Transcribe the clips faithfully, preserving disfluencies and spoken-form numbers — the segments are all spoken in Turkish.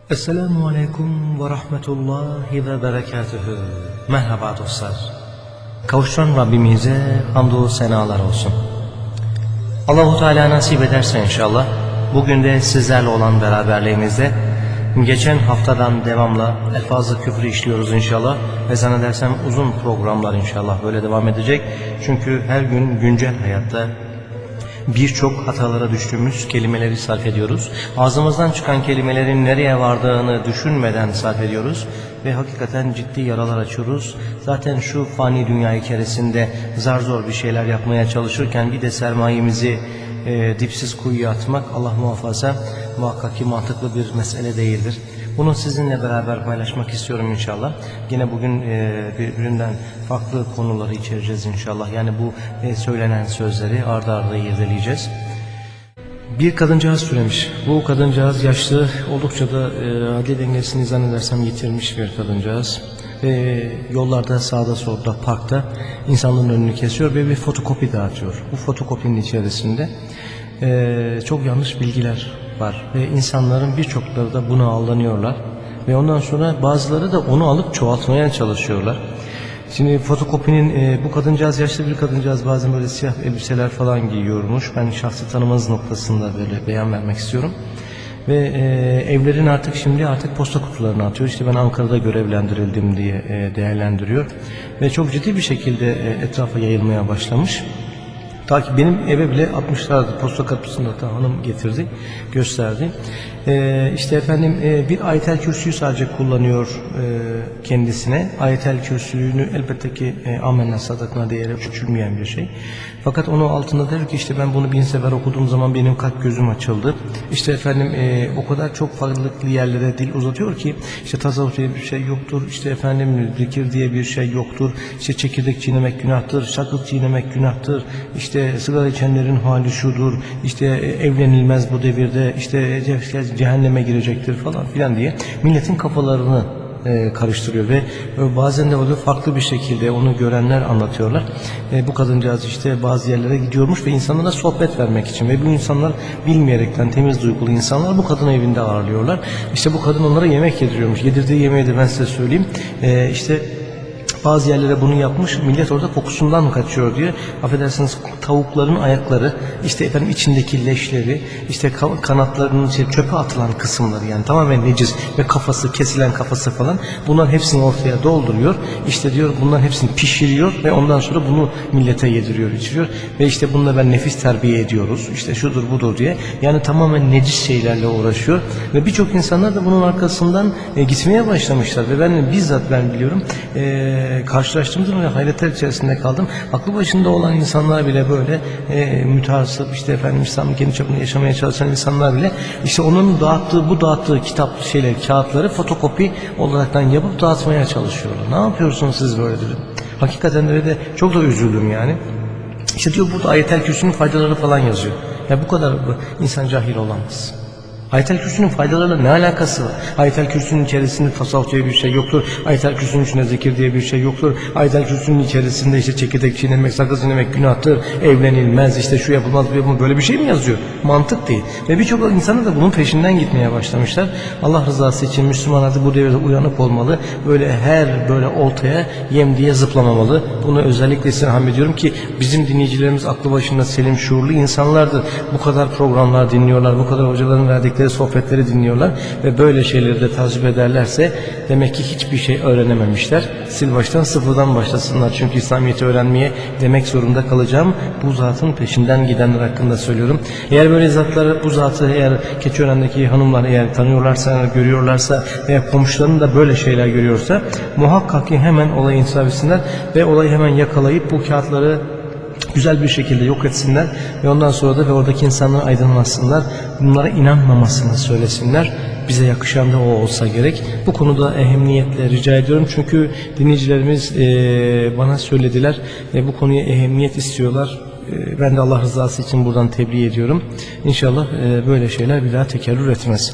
Esselamu Aleyküm ve Rahmetullahi ve Berekatühü. Merhaba dostlar. Kavuşturan Rabbimize hamdü senalar olsun. Allahu Teala nasip ederse inşallah bugün de sizlerle olan beraberliğimizde geçen haftadan devamla elfaz-ı küfrü işliyoruz inşallah ve zannedersem uzun programlar inşallah böyle devam edecek. Çünkü her gün güncel hayatta birçok hatalara düştüğümüz kelimeleri sarf ediyoruz. Ağzımızdan çıkan kelimelerin nereye vardığını düşünmeden sarf ediyoruz ve hakikaten ciddi yaralar açıyoruz. Zaten şu fani dünya içerisinde zar zor bir şeyler yapmaya çalışırken bir de sermayemizi e, dipsiz kuyuya atmak Allah muhafaza muhakkak ki mantıklı bir mesele değildir. Bunu sizinle beraber paylaşmak istiyorum inşallah. Yine bugün e, birbirinden farklı konuları içereceğiz inşallah. Yani bu e, söylenen sözleri ardı ardı irdeleyeceğiz. Bir kadıncağız türemiş. Bu kadıncağız yaşlı, oldukça da e, adli dengesini zannedersem yitirmiş bir kadıncağız. E, yollarda, sağda solda, parkta insanların önünü kesiyor ve bir fotokopi dağıtıyor. Bu fotokopinin içerisinde e, çok yanlış bilgiler var ve insanların birçokları da buna aldanıyorlar ve ondan sonra bazıları da onu alıp çoğaltmaya çalışıyorlar. Şimdi fotokopinin e, bu kadıncağız yaşlı bir kadıncağız, bazen böyle siyah elbiseler falan giyiyormuş. Ben şahsi tanımanız noktasında böyle beyan vermek istiyorum. Ve e, evlerin artık şimdi artık posta kutularına atıyor. İşte ben Ankara'da görevlendirildim diye e, değerlendiriyor ve çok ciddi bir şekilde e, etrafa yayılmaya başlamış. Ta ki benim eve bile atmışlardı. Posta kapısında da hanım getirdi, gösterdi. Ee, işte efendim e, bir Ayetel Kürsü'yü sadece kullanıyor e, kendisine. Ayetel Kürsü'nü elbette ki e, amenna sadakına değeri ölçülmeyen bir şey. Fakat onun altında der ki işte ben bunu bin sefer okuduğum zaman benim kalp gözüm açıldı. İşte efendim e, o kadar çok farklı yerlere dil uzatıyor ki işte tasavvuf diye bir şey yoktur. İşte efendim zikir diye bir şey yoktur. İşte çekirdek çiğnemek günahtır. Sakız çiğnemek günahtır. İşte sigara içenlerin hali şudur. İşte evlenilmez bu devirde. İşte cehenneme girecektir falan filan diye milletin kafalarını e, karıştırıyor ve bazen de böyle farklı bir şekilde onu görenler anlatıyorlar. E, bu kadıncağız işte bazı yerlere gidiyormuş ve insanlara sohbet vermek için ve bu insanlar bilmeyerekten temiz duygulu insanlar bu kadın evinde ağırlıyorlar. İşte bu kadın onlara yemek yediriyormuş. Yedirdiği yemeği de ben size söyleyeyim. E, işte bazı yerlere bunu yapmış, millet orada kokusundan kaçıyor diye. Affedersiniz, tavukların ayakları, işte efendim içindeki leşleri, işte kanatlarının şey, çöpe atılan kısımları, yani tamamen necis ve kafası, kesilen kafası falan, bunların hepsini ortaya dolduruyor. İşte diyor bunların hepsini pişiriyor ve ondan sonra bunu millete yediriyor, içiriyor ve işte bununla ben nefis terbiye ediyoruz, işte şudur budur diye. Yani tamamen necis şeylerle uğraşıyor ve birçok insanlar da bunun arkasından e, gitmeye başlamışlar ve ben bizzat ben biliyorum eee karşılaştığımda ve hayretler içerisinde kaldım. Aklı başında olan insanlar bile böyle e, mütehassıp, işte efendim İslam'ı kendi çapında yaşamaya çalışan insanlar bile işte onun dağıttığı, bu dağıttığı kitap şeyler, kağıtları fotokopi olaraktan yapıp dağıtmaya çalışıyorlar. Ne yapıyorsunuz siz böyle dedim. Hakikaten öyle de çok da üzüldüm yani. İşte diyor burada Ayetel Kürsü'nün faydaları falan yazıyor. Ya bu kadar insan cahil olamaz. Ayetel Kürsü'nün faydalarıyla ne alakası var? Ayetel Kürsü'nün içerisinde tasavvuf diye bir şey yoktur. Ayetel Kürsü'nün içinde zikir diye bir şey yoktur. Ayetel Kürsü'nün içerisinde işte çekirdek çiğnemek, sakız çiğnemek günahtır, evlenilmez, işte şu yapılmaz, bu yapılmaz, böyle bir şey mi yazıyor? Mantık değil. Ve birçok insanlar da bunun peşinden gitmeye başlamışlar. Allah rızası için Müslümanlar da bu devirde uyanık olmalı. Böyle her böyle oltaya yem diye zıplamamalı. Bunu özellikle istirham ediyorum ki bizim dinleyicilerimiz aklı başında selim, şuurlu insanlardır. Bu kadar programlar dinliyorlar, bu kadar hocaların verdiği sohbetleri dinliyorlar ve böyle şeyleri de tavsiye ederlerse demek ki hiçbir şey öğrenememişler. Sil baştan sıfırdan başlasınlar. Çünkü İslamiyet'i öğrenmeye demek zorunda kalacağım. Bu zatın peşinden gidenler hakkında söylüyorum. Eğer böyle zatları, bu zatı eğer Keçiören'deki hanımlar eğer tanıyorlarsa, görüyorlarsa veya komşularının da böyle şeyler görüyorsa muhakkak ki hemen olayı insaf etsinler ve olayı hemen yakalayıp bu kağıtları güzel bir şekilde yok etsinler ve ondan sonra da ve oradaki insanları aydınlatsınlar. Bunlara inanmamasını söylesinler. Bize yakışan da o olsa gerek. Bu konuda ehemmiyetle rica ediyorum. Çünkü dinleyicilerimiz e, bana söylediler ve bu konuya ehemmiyet istiyorlar. E, ben de Allah rızası için buradan tebliğ ediyorum. İnşallah e, böyle şeyler bir daha tekerrür etmez.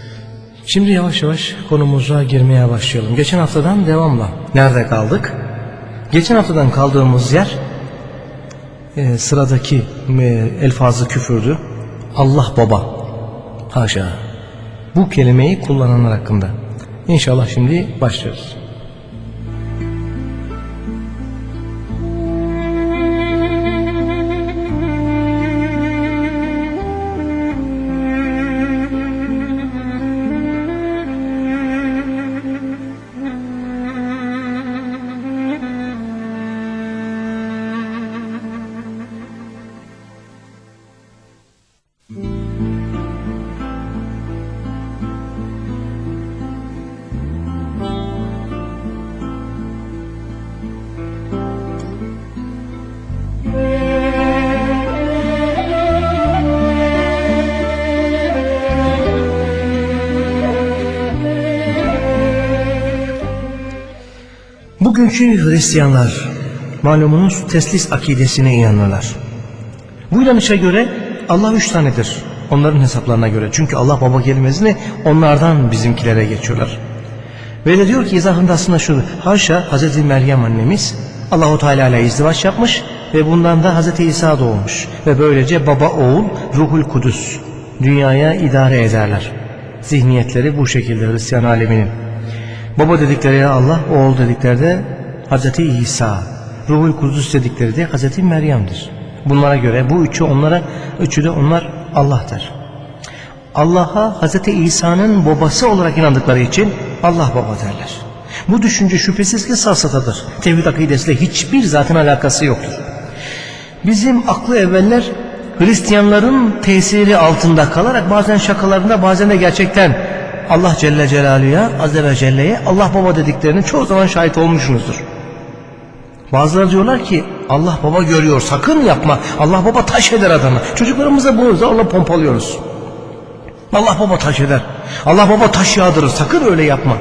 Şimdi yavaş yavaş konumuza girmeye başlayalım. Geçen haftadan devamla. Nerede kaldık? Geçen haftadan kaldığımız yer E, sıradaki e, elfazı küfürdü. Allah baba. Haşa. Bu kelimeyi kullananlar hakkında. İnşallah şimdi başlıyoruz. Bugünkü Hristiyanlar malumunuz teslis akidesine inanırlar. Bu inanışa göre Allah üç tanedir. Onların hesaplarına göre. Çünkü Allah baba kelimesini onlardan bizimkilere geçiyorlar. Ve de diyor ki izahında aslında şu. Haşa Hazreti Meryem annemiz Allahu Teala ile izdivaç yapmış ve bundan da Hazreti İsa doğmuş. Ve böylece baba oğul Ruhul Kudüs dünyaya idare ederler. Zihniyetleri bu şekilde Hristiyan aleminin. Baba dedikleri Allah, oğul dedikleri de Hazreti İsa, Ruhul Kudüs dedikleri de Hazreti Meryem'dir. Bunlara göre bu üçü onlara, üçü de onlar Allah'tır. Allah'a Hazreti İsa'nın babası olarak inandıkları için Allah baba derler. Bu düşünce şüphesiz ki safsatadır. Tevhid akidesiyle hiçbir zaten alakası yoktur. Bizim aklı evveller Hristiyanların tesiri altında kalarak bazen şakalarında bazen de gerçekten Allah Celle Celaluhu'ya, Azze ve Celle'ye Allah baba dediklerinin çoğu zaman şahit olmuşsunuzdur. Bazıları diyorlar ki Allah baba görüyor, sakın yapma. Allah baba taş eder adamı. Çocuklarımıza bunu zorla pompalıyoruz. Allah baba taş eder. Allah baba taş yağdırır, sakın öyle yapma.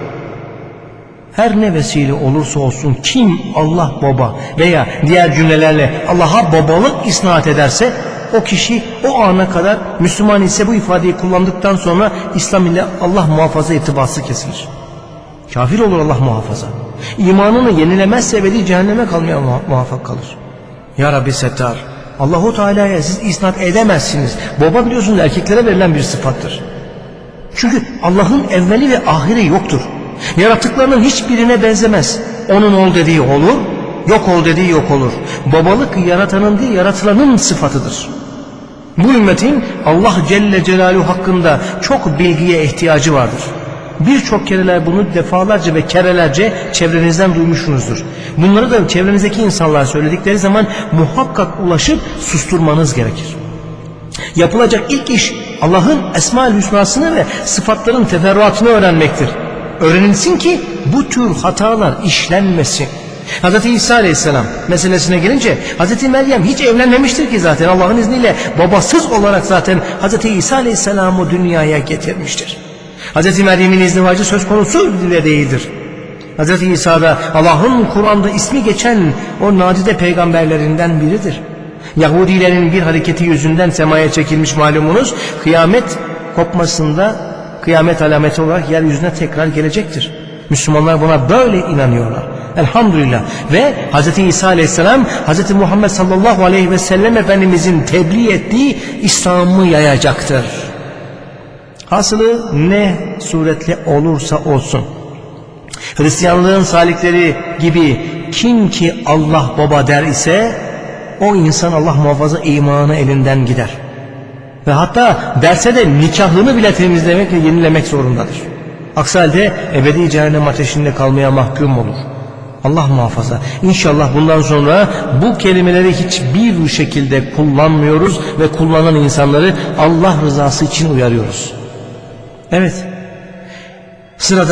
Her ne vesile olursa olsun kim Allah baba veya diğer cümlelerle Allah'a babalık isnat ederse o kişi o ana kadar Müslüman ise bu ifadeyi kullandıktan sonra İslam ile Allah muhafaza irtibatı kesilir. Kafir olur Allah muhafaza. İmanını yenilemezse ebedi cehenneme kalmaya muvaffak kalır. Ya Rabbi Settar, Allahu Teala'ya siz isnat edemezsiniz. Baba biliyorsunuz erkeklere verilen bir sıfattır. Çünkü Allah'ın evveli ve ahiri yoktur. Yaratıklarının hiçbirine benzemez. Onun ol dediği olur, yok ol dediği yok olur. Babalık yaratanın değil yaratılanın sıfatıdır. Bu ümmetin Allah Celle Celaluhu hakkında çok bilgiye ihtiyacı vardır. Birçok kereler bunu defalarca ve kerelerce çevrenizden duymuşsunuzdur. Bunları da çevrenizdeki insanlar söyledikleri zaman muhakkak ulaşıp susturmanız gerekir. Yapılacak ilk iş Allah'ın Esma-ül Hüsna'sını ve sıfatların teferruatını öğrenmektir. Öğrenilsin ki bu tür hatalar işlenmesin. Hz. İsa Aleyhisselam meselesine gelince Hz. Meryem hiç evlenmemiştir ki zaten Allah'ın izniyle babasız olarak zaten Hz. İsa Aleyhisselam'ı dünyaya getirmiştir. Hz. Meryem'in izdivacı söz konusu bile değildir. Hz. İsa da Allah'ın Kur'an'da ismi geçen o nadide peygamberlerinden biridir. Yahudilerin bir hareketi yüzünden semaya çekilmiş malumunuz, kıyamet kopmasında kıyamet alameti olarak yeryüzüne tekrar gelecektir. Müslümanlar buna böyle inanıyorlar. Elhamdülillah. Ve Hz. İsa Aleyhisselam Hz. Muhammed sallallahu aleyhi ve sellem Efendimizin tebliğ ettiği İslam'ı yayacaktır. Hasılı ne suretle olursa olsun Hristiyanlığın salikleri gibi kim ki Allah baba der ise o insan Allah muhafaza imanı elinden gider. Ve hatta derse de nikahını bile temizlemek ve yenilemek zorundadır. Aksi halde ebedi cehennem ateşinde kalmaya mahkum olur. Allah muhafaza. İnşallah bundan sonra bu kelimeleri hiçbir şekilde kullanmıyoruz ve kullanan insanları Allah rızası için uyarıyoruz. Evet. Sırada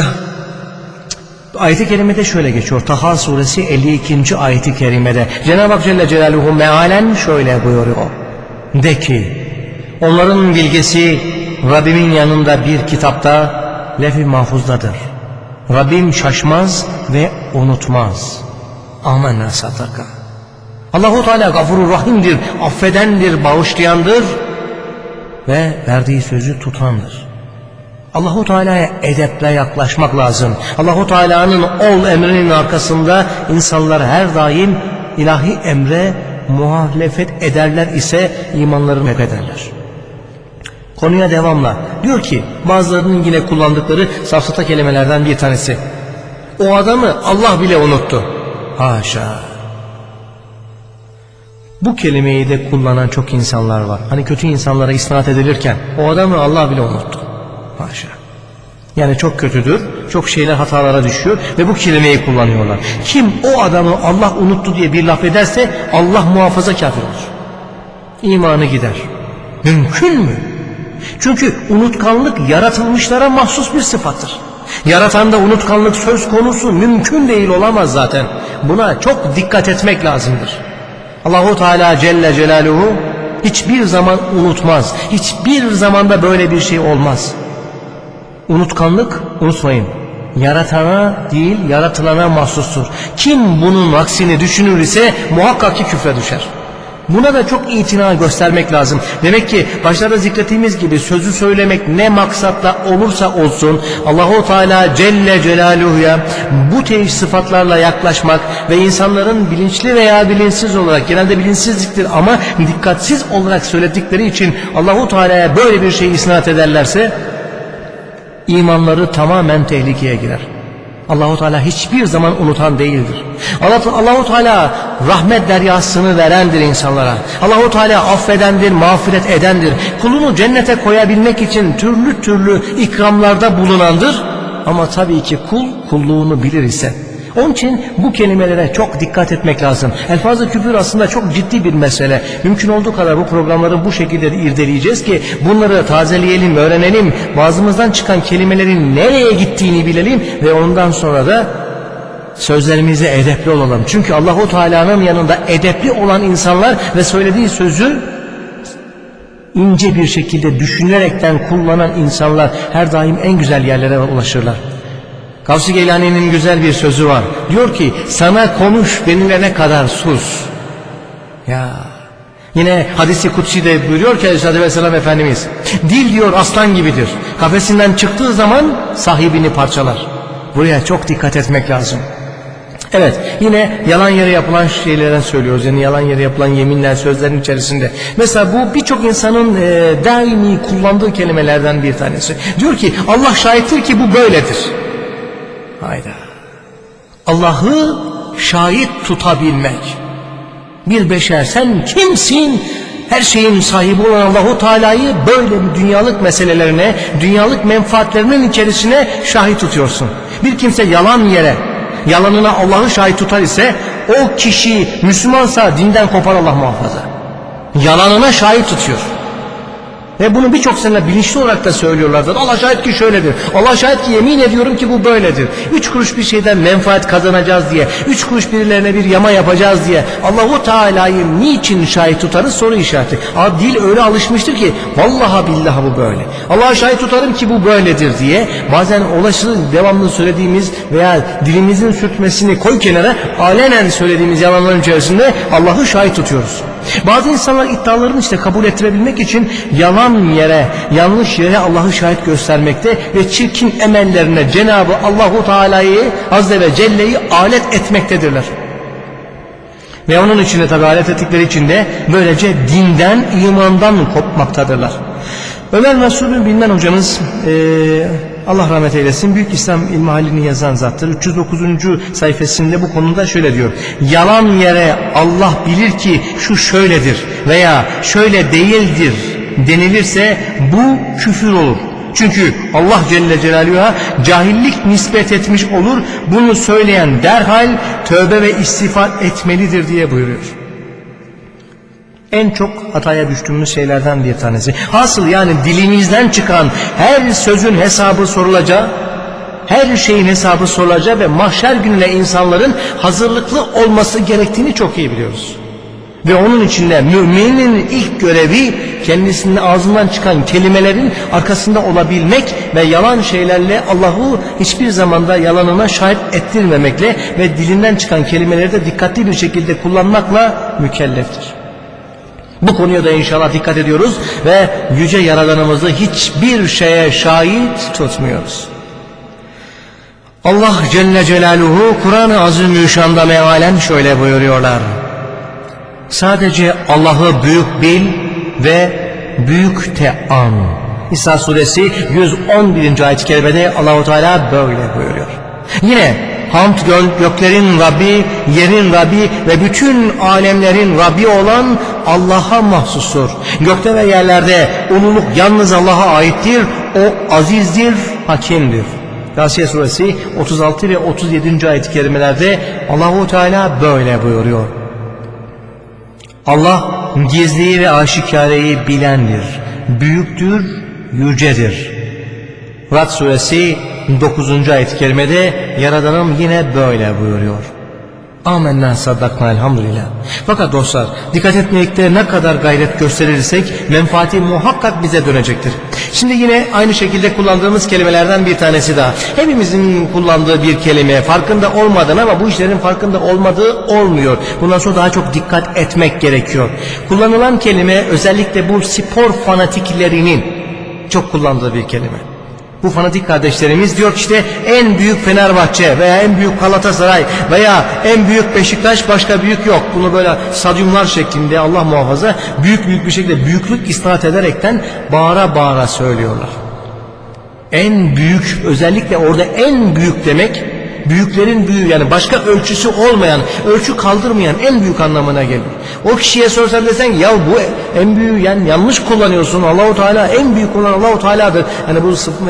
ayet-i kerimede şöyle geçiyor. Taha suresi elli ikinci ayet-i kerimede Cenab-ı Hak Celle Celaluhu mealen şöyle buyuruyor. De ki onların bilgisi Rabbimin yanında bir kitapta lef-i mahfuzdadır. Rabbim şaşmaz ve unutmaz. Amenna sadaka. Allahu Teala gafurur rahimdir, affedendir, bağışlayandır ve verdiği sözü tutandır. Allahu Teala'ya edeple yaklaşmak lazım. Allahu Teala'nın ol emrinin arkasında insanlar her daim ilahi emre muhalefet ederler ise imanlarını ederler. Konuya devamla. Diyor ki bazılarının yine kullandıkları safsata kelimelerden bir tanesi. O adamı Allah bile unuttu. Haşa. Bu kelimeyi de kullanan çok insanlar var. Hani kötü insanlara isnat edilirken o adamı Allah bile unuttu. Haşa. Yani çok kötüdür, çok şeyler hatalara düşüyor ve bu kelimeyi kullanıyorlar. Kim o adamı Allah unuttu diye bir laf ederse Allah muhafaza kafir olur. İmanı gider. Mümkün mü? Çünkü unutkanlık yaratılmışlara mahsus bir sıfattır. Yaratanda unutkanlık söz konusu mümkün değil, olamaz zaten. Buna çok dikkat etmek lazımdır. Allahu Teala Celle Celaluhu hiçbir zaman unutmaz. Hiçbir zamanda böyle bir şey olmaz. Unutkanlık, unutmayın, yaratana değil yaratılana mahsustur. Kim bunun aksini düşünür ise muhakkak ki küfre düşer. Buna da çok itina göstermek lazım. Demek ki başlarda zikrettiğimiz gibi sözü söylemek ne maksatla olursa olsun Allahu Teala Celle Celaluhu'ya bu tür sıfatlarla yaklaşmak ve insanların bilinçli veya bilinçsiz olarak, genelde bilinçsizliktir ama dikkatsiz olarak söyledikleri için Allahu Teala'ya böyle bir şey isnat ederlerse imanları tamamen tehlikeye girer. Allahu Teala hiçbir zaman unutan değildir. Allah, Allahu Teala rahmet deryasını verendir insanlara. Allahu Teala affedendir, mağfiret edendir. Kulunu cennete koyabilmek için türlü türlü ikramlarda bulunandır. Ama tabii ki kul kulluğunu bilir ise. Onun için bu kelimelere çok dikkat etmek lazım. Elfaz-ı küfür aslında çok ciddi bir mesele. Mümkün olduğu kadar bu programları bu şekilde irdeleyeceğiz ki bunları tazeleyelim, öğrenelim. Bazımızdan çıkan kelimelerin nereye gittiğini bilelim ve ondan sonra da sözlerimize edepli olalım. Çünkü Allahu Teala'nın yanında edepli olan insanlar ve söylediği sözü ince bir şekilde düşünerekten kullanan insanlar her daim en güzel yerlere ulaşırlar. Gavs-ı Geylani'nin güzel bir sözü var. Diyor ki sana konuş denilene kadar sus. Ya. Yine hadisi kutsi de buyuruyor ki Aleyhisselatü Vesselam Efendimiz, dil diyor aslan gibidir. Kafesinden çıktığı zaman sahibini parçalar. Buraya çok dikkat etmek lazım. Evet, yine yalan yere yapılan şeylerden söylüyoruz. Yani yalan yere yapılan yeminler, sözlerin içerisinde. Mesela bu birçok insanın e, daimi kullandığı kelimelerden bir tanesi. Diyor ki Allah şahittir ki bu böyledir. Hayda. Allah'ı şahit tutabilmek. Bir beşer, sen kimsin? Her şeyin sahibi olan Allahu Teala'yı böyle dünyalık meselelerine, dünyalık menfaatlerinin içerisine şahit tutuyorsun. Bir kimse yalan yere, yalanına Allah'ı şahit tutar ise o kişi Müslümansa dinden kopar, Allah muhafaza. Yalanına şahit tutuyor. Ve bunu birçok seneler bilinçli olarak da söylüyorlardır. Allah şahit ki şöyledir. Allah şahit ki yemin ediyorum ki bu böyledir. Üç kuruş bir şeyden menfaat kazanacağız diye, üç kuruş birilerine bir yama yapacağız diye Allahu Teala'yı niçin şahit tutarız soru işareti. Ama dil öyle alışmıştır ki vallahi billahi bu böyle. Allah'a şahit tutarım ki bu böyledir diye bazen ulaşılı devamlı söylediğimiz veya dilimizin sürtmesini koy kenara, alenen söylediğimiz yalanların içerisinde Allah'ı şahit tutuyoruz. Bazı insanlar iddialarını işte kabul ettirebilmek için yalan yere, yanlış yere Allah'ı şahit göstermekte ve çirkin emellerine Cenab-ı Allahu Teala'yı Azze ve Celle'yi alet etmektedirler. Ve onun içinde tabi alet ettikleri için de böylece dinden, imandan kopmaktadırlar. Ömer Mesud Bilmen hocamız e, Allah rahmet eylesin, Büyük İslam İlmihalini yazan zattır. üç yüz dokuzuncu sayfasında bu konuda şöyle diyor: yalan yere Allah bilir ki şu şöyledir veya şöyle değildir denilirse bu küfür olur. Çünkü Allah Celle Celaluhu'ya cahillik nispet etmiş olur. Bunu söyleyen derhal tövbe ve istiğfar etmelidir diye buyuruyor. En çok hataya düştüğümüz şeylerden bir tanesi. Hasıl yani dilimizden çıkan her sözün hesabı sorulacağı, her şeyin hesabı sorulacağı ve mahşer gününe insanların hazırlıklı olması gerektiğini çok iyi biliyoruz. Ve onun içinde müminin ilk görevi kendisinin ağzından çıkan kelimelerin arkasında olabilmek ve yalan şeylerle Allah'ı hiçbir zamanda yalanına şahit ettirmemekle ve dilinden çıkan kelimeleri de dikkatli bir şekilde kullanmakla mükelleftir. Bu konuya da inşallah dikkat ediyoruz ve yüce Yaradanımızı hiçbir şeye şahit tutmuyoruz. Allah Celle Celaluhu Kur'an-ı Azimüşşan'da mealen şöyle buyuruyorlar: sadece Allah'ı büyük bil ve büyük te an. İsra suresi yüz on birinci ayet-i kerimede Allahu Teala böyle buyuruyor. Yine hamd göklerin Rabbi, yerin Rabbi ve bütün alemlerin Rabbi olan Allah'a mahsustur. Gökte ve yerlerde ululuk yalnız Allah'a aittir. O azizdir, hakimdir. Gâşiye suresi otuz altı ve otuz yedinci ayet-i kerimelerde Allahu Teala böyle buyuruyor. Allah gizliyi ve aşikareyi bilendir. Büyüktür, yücedir. Rad suresi dokuzuncu ayet-i kerimede Yaradanım yine böyle buyuruyor. Amenna saddakna elhamdülillah. Fakat dostlar, dikkat etmekte ne kadar gayret gösterirsek menfaati muhakkak bize dönecektir. Şimdi yine aynı şekilde kullandığımız kelimelerden bir tanesi daha. Hepimizin kullandığı bir kelime, farkında olmadan, ama bu işlerin farkında olmadığı olmuyor. Bundan sonra daha çok dikkat etmek gerekiyor. Kullanılan kelime özellikle bu spor fanatiklerinin çok kullandığı bir kelime. Bu fanatik kardeşlerimiz diyor ki işte en büyük Fenerbahçe veya en büyük Galatasaray veya en büyük Beşiktaş, başka büyük yok. Bunu böyle stadyumlar şeklinde, Allah muhafaza, büyük büyük bir şekilde büyüklük isnat ederekten bağıra bağıra söylüyorlar. En büyük, özellikle orada en büyük demek büyüklerin büyüğü, yani başka ölçüsü olmayan, ölçü kaldırmayan en büyük anlamına gelir. O kişiye sorsan desen ya bu en büyüğü, yani yanlış kullanıyorsun, Allahu Teala en büyük olan Allahu Teala'dır. Yani bu e,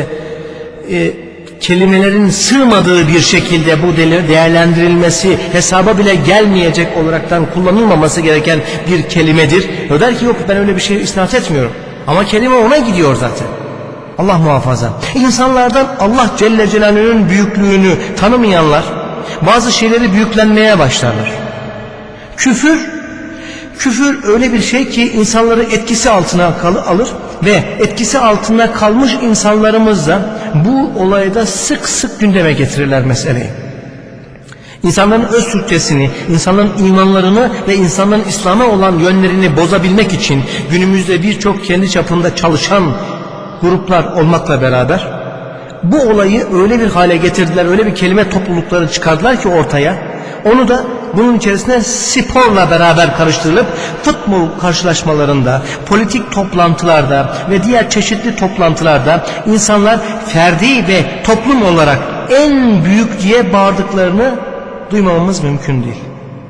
e, kelimelerin sığmadığı bir şekilde bu değerlendirilmesi, hesaba bile gelmeyecek olaraktan kullanılmaması gereken bir kelimedir. O der ki yok, ben öyle bir şey isnat etmiyorum. Ama kelime ona gidiyor zaten. Allah muhafaza. İnsanlardan Allah Celle Celaluhu'nun büyüklüğünü tanımayanlar bazı şeyleri büyüklenmeye başlarlar. Küfür, küfür öyle bir şey ki insanları etkisi altına alır ve etkisi altında kalmış insanlarımız da bu olayda sık sık gündeme getirirler meseleyi. İnsanların öz Türkçesini, insanların imanlarını ve insanların İslam'a olan yönlerini bozabilmek için günümüzde birçok kendi çapında çalışan gruplar olmakla beraber bu olayı öyle bir hale getirdiler, öyle bir kelime toplulukları çıkardılar ki ortaya, onu da bunun içerisine sporla beraber karıştırılıp futbol karşılaşmalarında, politik toplantılarda ve diğer çeşitli toplantılarda insanlar ferdi ve toplum olarak en büyük diye bağırdıklarını duymamamız mümkün değil.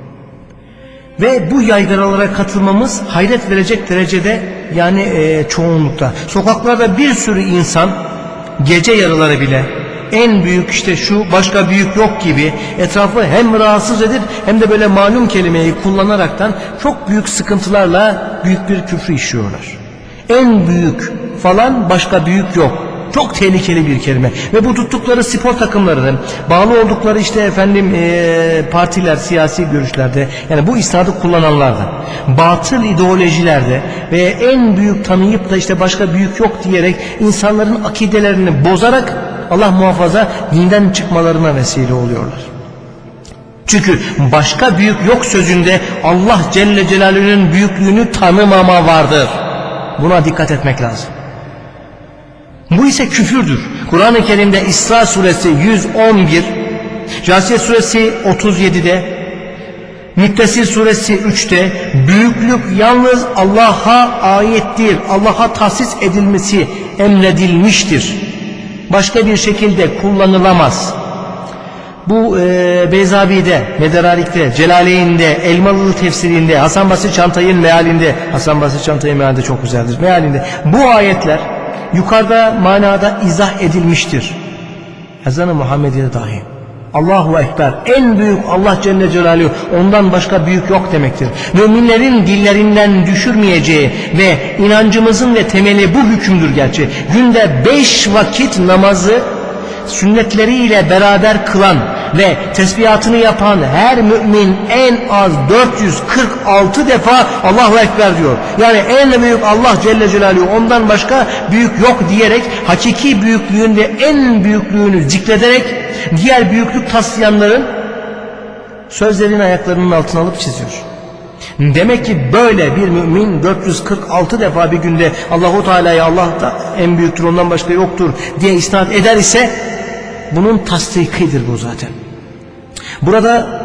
Ve bu yaygaralara katılmamız hayret verecek derecede, yani e, çoğunlukta. Sokaklarda bir sürü insan gece yarıları bile en büyük işte şu, başka büyük yok gibi etrafı hem rahatsız edip hem de böyle malum kelimeyi kullanaraktan çok büyük sıkıntılarla büyük bir küfrü işliyorlar. En büyük falan, başka büyük yok. Çok tehlikeli bir kelime. Ve bu tuttukları spor takımlarının, bağlı oldukları işte efendim e, partiler, siyasi görüşlerde, yani bu isnadı kullananlardan, batıl ideolojilerde ve en büyük tanıyıp da işte başka büyük yok diyerek insanların akidelerini bozarak Allah muhafaza dinden çıkmalarına vesile oluyorlar. Çünkü başka büyük yok sözünde Allah Celle Celaluhu'nun büyüklüğünü tanımama vardır. Buna dikkat etmek lazım. Bu ise küfürdür. Kur'an-ı Kerim'de İsra suresi yüz on bir, Câsiye suresi otuz yedide, Müddessir suresi üçte büyüklük yalnız Allah'a aittir. Allah'a tahsis edilmesi emredilmiştir. Başka bir şekilde kullanılamaz. Bu e, Beyzavi'de, Medarik'te, Celaleyn'de, Elmalılı tefsirinde, Hasan Basri Çantay'ın mealinde, Hasan Basri Çantay'ın mealinde çok güzeldir, mealinde bu ayetler yukarıda manada izah edilmiştir. Ezan-ı Muhammediye dahi. Allahu Ekber, en büyük Allah Celle Celaluhu, ondan başka büyük yok demektir. Müminlerin dillerinden düşürmeyeceği ve inancımızın ve temeli bu hükümdür gerçi. Günde beş vakit namazı sünnetleriyle beraber kılan ve tesbihatını yapan her mümin en az dört yüz kırk altı defa Allahu Ekber diyor. Yani en büyük Allah Celle Celaluhu, ondan başka büyük yok diyerek hakiki büyüklüğün ve en büyüklüğünü zikrederek diğer büyüklük taslayanların sözlerini ayaklarının altına alıp çiziyor. Demek ki böyle bir mümin dört yüz kırk altı defa bir günde Allahu Teala'ya Allah da en büyüktür, ondan başka yoktur diye isnat eder ise bunun tasdikidir bu zaten. Burada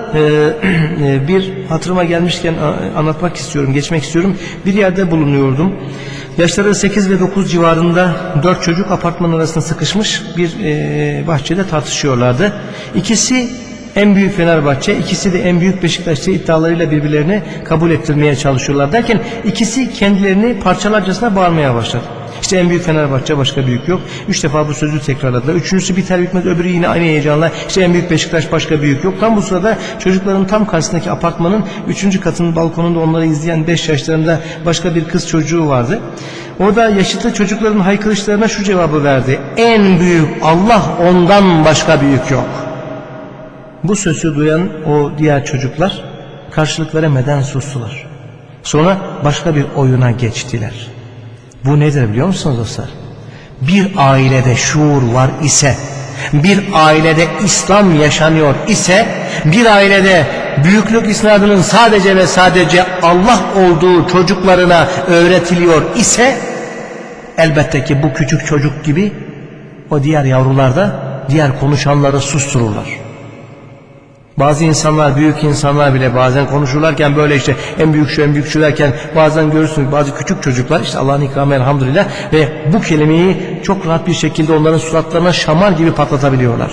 e, e, bir hatırıma gelmişken a, anlatmak istiyorum, geçmek istiyorum. Bir yerde bulunuyordum. Yaşları sekiz ve dokuz civarında dört çocuk apartman arasında sıkışmış bir e, bahçede tartışıyorlardı. İkisi en büyük Fenerbahçe, ikisi de en büyük Beşiktaş'ta iddialarıyla birbirlerini kabul ettirmeye çalışıyorlar derken ikisi kendilerini parçalarcasına bağırmaya başladı. İşte en büyük Fenerbahçe, başka büyük yok. Üç defa bu sözü tekrarladılar. Üçüncüsü biter bitmez öbürü yine aynı heyecanla işte en büyük Beşiktaş, başka büyük yok. Tam bu sırada çocukların tam karşısındaki apartmanın üçüncü katının balkonunda onları izleyen beş yaşlarında başka bir kız çocuğu vardı. O da yaşıtı çocukların haykırışlarına şu cevabı verdi: en büyük Allah, ondan başka büyük yok. Bu sözü duyan o diğer çocuklar karşılık veremeden sustular. Sonra başka bir oyuna geçtiler. Bu nedir biliyor musunuz dostlar? Bir ailede şuur var ise, bir ailede İslam yaşanıyor ise, bir ailede büyüklük isnadının sadece ve sadece Allah olduğu çocuklarına öğretiliyor ise, elbette ki bu küçük çocuk gibi o diğer yavrular da diğer konuşanları sustururlar. Bazı insanlar, büyük insanlar bile bazen konuşurlarken böyle işte en büyük şu en büyük şu derken bazen görürsünüz bazı küçük çocuklar işte Allah'ın ikramı elhamdülillah ve bu kelimeyi çok rahat bir şekilde onların suratlarına şamar gibi patlatabiliyorlar.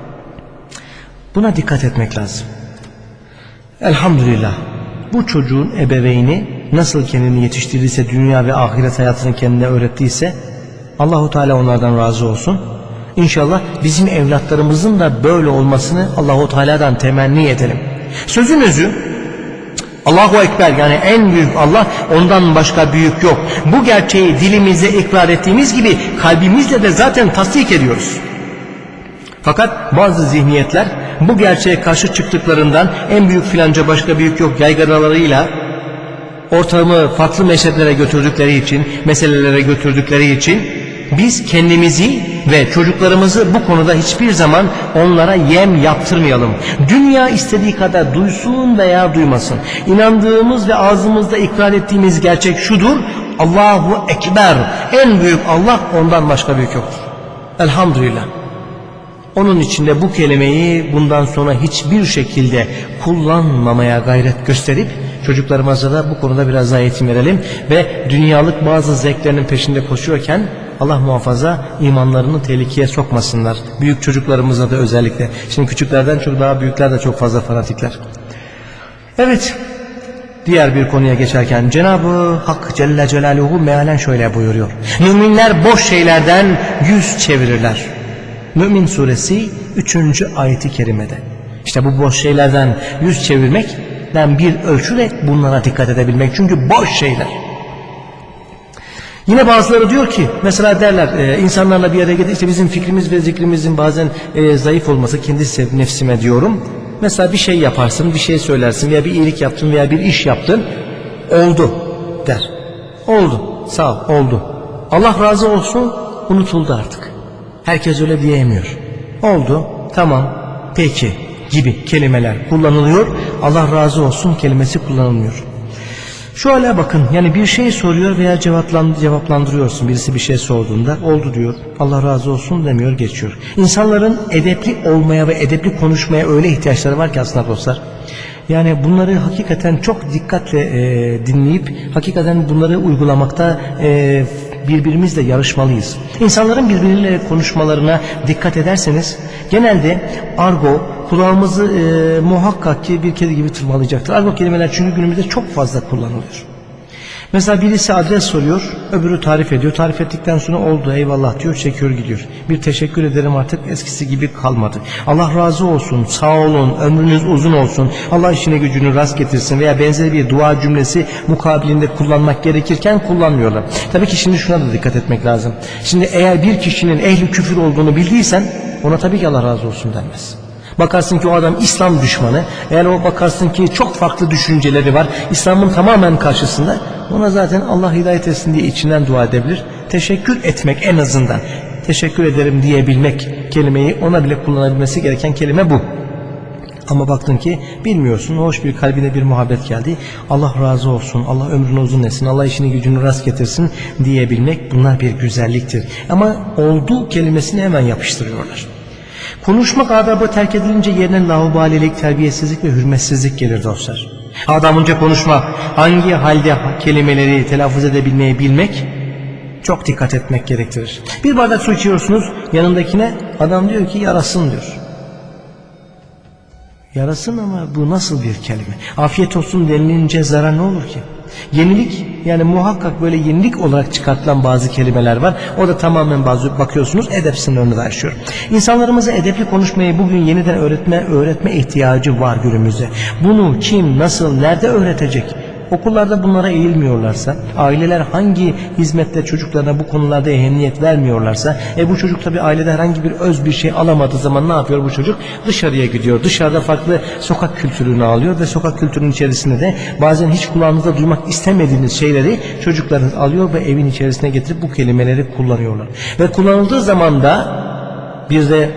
Buna dikkat etmek lazım. Elhamdülillah bu çocuğun ebeveyni nasıl kendini yetiştirdiyse, dünya ve ahiret hayatını kendine öğrettiyse Allahu Teala onlardan razı olsun. İnşallah bizim evlatlarımızın da böyle olmasını Allahu Teala'dan temenni edelim. Sözün özü Allahu Ekber, yani en büyük Allah, ondan başka büyük yok. Bu gerçeği dilimize ikrar ettiğimiz gibi kalbimizle de zaten tasdik ediyoruz. Fakat bazı zihniyetler bu gerçeğe karşı çıktıklarından en büyük filanca başka büyük yok yaygaralarıyla ortamı farklı mezheplere götürdükleri için, meselelere götürdükleri için biz kendimizi ve çocuklarımızı bu konuda hiçbir zaman onlara yem yaptırmayalım. Dünya istediği kadar duysun veya duymasın. İnandığımız ve ağzımızda ikrar ettiğimiz gerçek şudur: Allahu Ekber, en büyük Allah, ondan başka büyük yoktur. Elhamdülillah. Onun için de bu kelimeyi bundan sonra hiçbir şekilde kullanmamaya gayret gösterip çocuklarımıza da bu konuda biraz daha eğitim verelim ve dünyalık bazı zevklerinin peşinde koşuyorken Allah muhafaza imanlarını tehlikeye sokmasınlar. Büyük çocuklarımıza da özellikle. Şimdi küçüklerden çok daha büyükler de çok fazla fanatikler. Evet, diğer bir konuya geçerken Cenab-ı Hak Celle Celaluhu mealen şöyle buyuruyor: müminler boş şeylerden yüz çevirirler. Mümin suresi üçüncü ayeti kerimede. İşte bu boş şeylerden yüz çevirmekten bir ölçü de bunlara dikkat edebilmek. Çünkü boş şeyler. Yine bazıları diyor ki, mesela derler e, insanlarla bir yere gidip işte bizim fikrimiz ve zikrimizin bazen e, zayıf olması, kendi nefsime diyorum. Mesela bir şey yaparsın, bir şey söylersin veya bir iyilik yaptın veya bir iş yaptın, oldu der. Oldu, sağ ol, oldu. Allah razı olsun, unutuldu artık. Herkes öyle diyemiyor. Oldu, tamam, peki gibi kelimeler kullanılıyor. Allah razı olsun kelimesi kullanılmıyor. Şu hala bakın, yani bir şey soruyor veya cevaplandırıyorsun. Birisi bir şey sorduğunda oldu diyor, Allah razı olsun demiyor, geçiyor. İnsanların edepli olmaya ve edepli konuşmaya öyle ihtiyaçları var ki aslında dostlar. Yani bunları hakikaten çok dikkatle e, dinleyip hakikaten bunları uygulamakta e, birbirimizle yarışmalıyız. İnsanların birbirleriyle konuşmalarına dikkat ederseniz genelde argo kulağımızı e, muhakkak ki bir kedi gibi tırmalayacaktır. Argo kelimeler çünkü günümüzde çok fazla kullanılıyor. Mesela birisi adres soruyor, öbürü tarif ediyor. Tarif ettikten sonra oldu, eyvallah diyor, çekiyor gidiyor. Bir teşekkür ederim artık eskisi gibi kalmadı. Allah razı olsun, sağ olun, ömrünüz uzun olsun, Allah işine gücünü rast getirsin veya benzeri bir dua cümlesi mukabilinde kullanmak gerekirken kullanmıyorlar. Tabii ki şimdi şuna da dikkat etmek lazım. Şimdi eğer bir kişinin ehli küfür olduğunu bildiysen ona tabii ki Allah razı olsun denmez. Bakarsın ki o adam İslam düşmanı, eğer o bakarsın ki çok farklı düşünceleri var, İslam'ın tamamen karşısında, ona zaten Allah hidayet etsin diye içinden dua edebilir. Teşekkür etmek, en azından teşekkür ederim diyebilmek kelimeyi, ona bile kullanabilmesi gereken kelime bu. Ama baktın ki bilmiyorsun, hoş bir kalbine bir muhabbet geldi, Allah razı olsun, Allah ömrünü uzun etsin, Allah işini gücünü rast getirsin diyebilmek, bunlar bir güzelliktir. Ama oldu kelimesini hemen yapıştırıyorlar. Konuşmak adabı terk edilince yerine laubalilik, terbiyesizlik ve hürmetsizlik gelir dostlar. Adamınca konuşmak, hangi halde kelimeleri telaffuz edebilmeyi bilmek, çok dikkat etmek gerektirir. Bir bardak su içiyorsunuz, yanındakine adam diyor ki yarasın diyor. Yarasın ama bu nasıl bir kelime? Afiyet olsun denilince zarar ne olur ki? Yenilik, yani muhakkak böyle yenilik olarak çıkartılan bazı kelimeler var. O da tamamen bazı bakıyorsunuz edep sınırını aşıyor. İnsanlarımıza edepli konuşmayı bugün yeniden öğretme öğretme ihtiyacı var günümüzde. Bunu kim, nasıl, nerede öğretecek? Okullarda bunlara eğilmiyorlarsa, aileler hangi hizmette çocuklarına bu konularda ehemmiyet vermiyorlarsa, e bu çocuk tabii ailede herhangi bir öz bir şey alamadığı zaman ne yapıyor bu çocuk? Dışarıya gidiyor. Dışarıda farklı sokak kültürünü alıyor ve sokak kültürünün içerisinde de bazen hiç kulağınızda duymak istemediğiniz şeyleri çocuklarınız alıyor ve evin içerisine getirip bu kelimeleri kullanıyorlar. Ve kullanıldığı zaman da bir de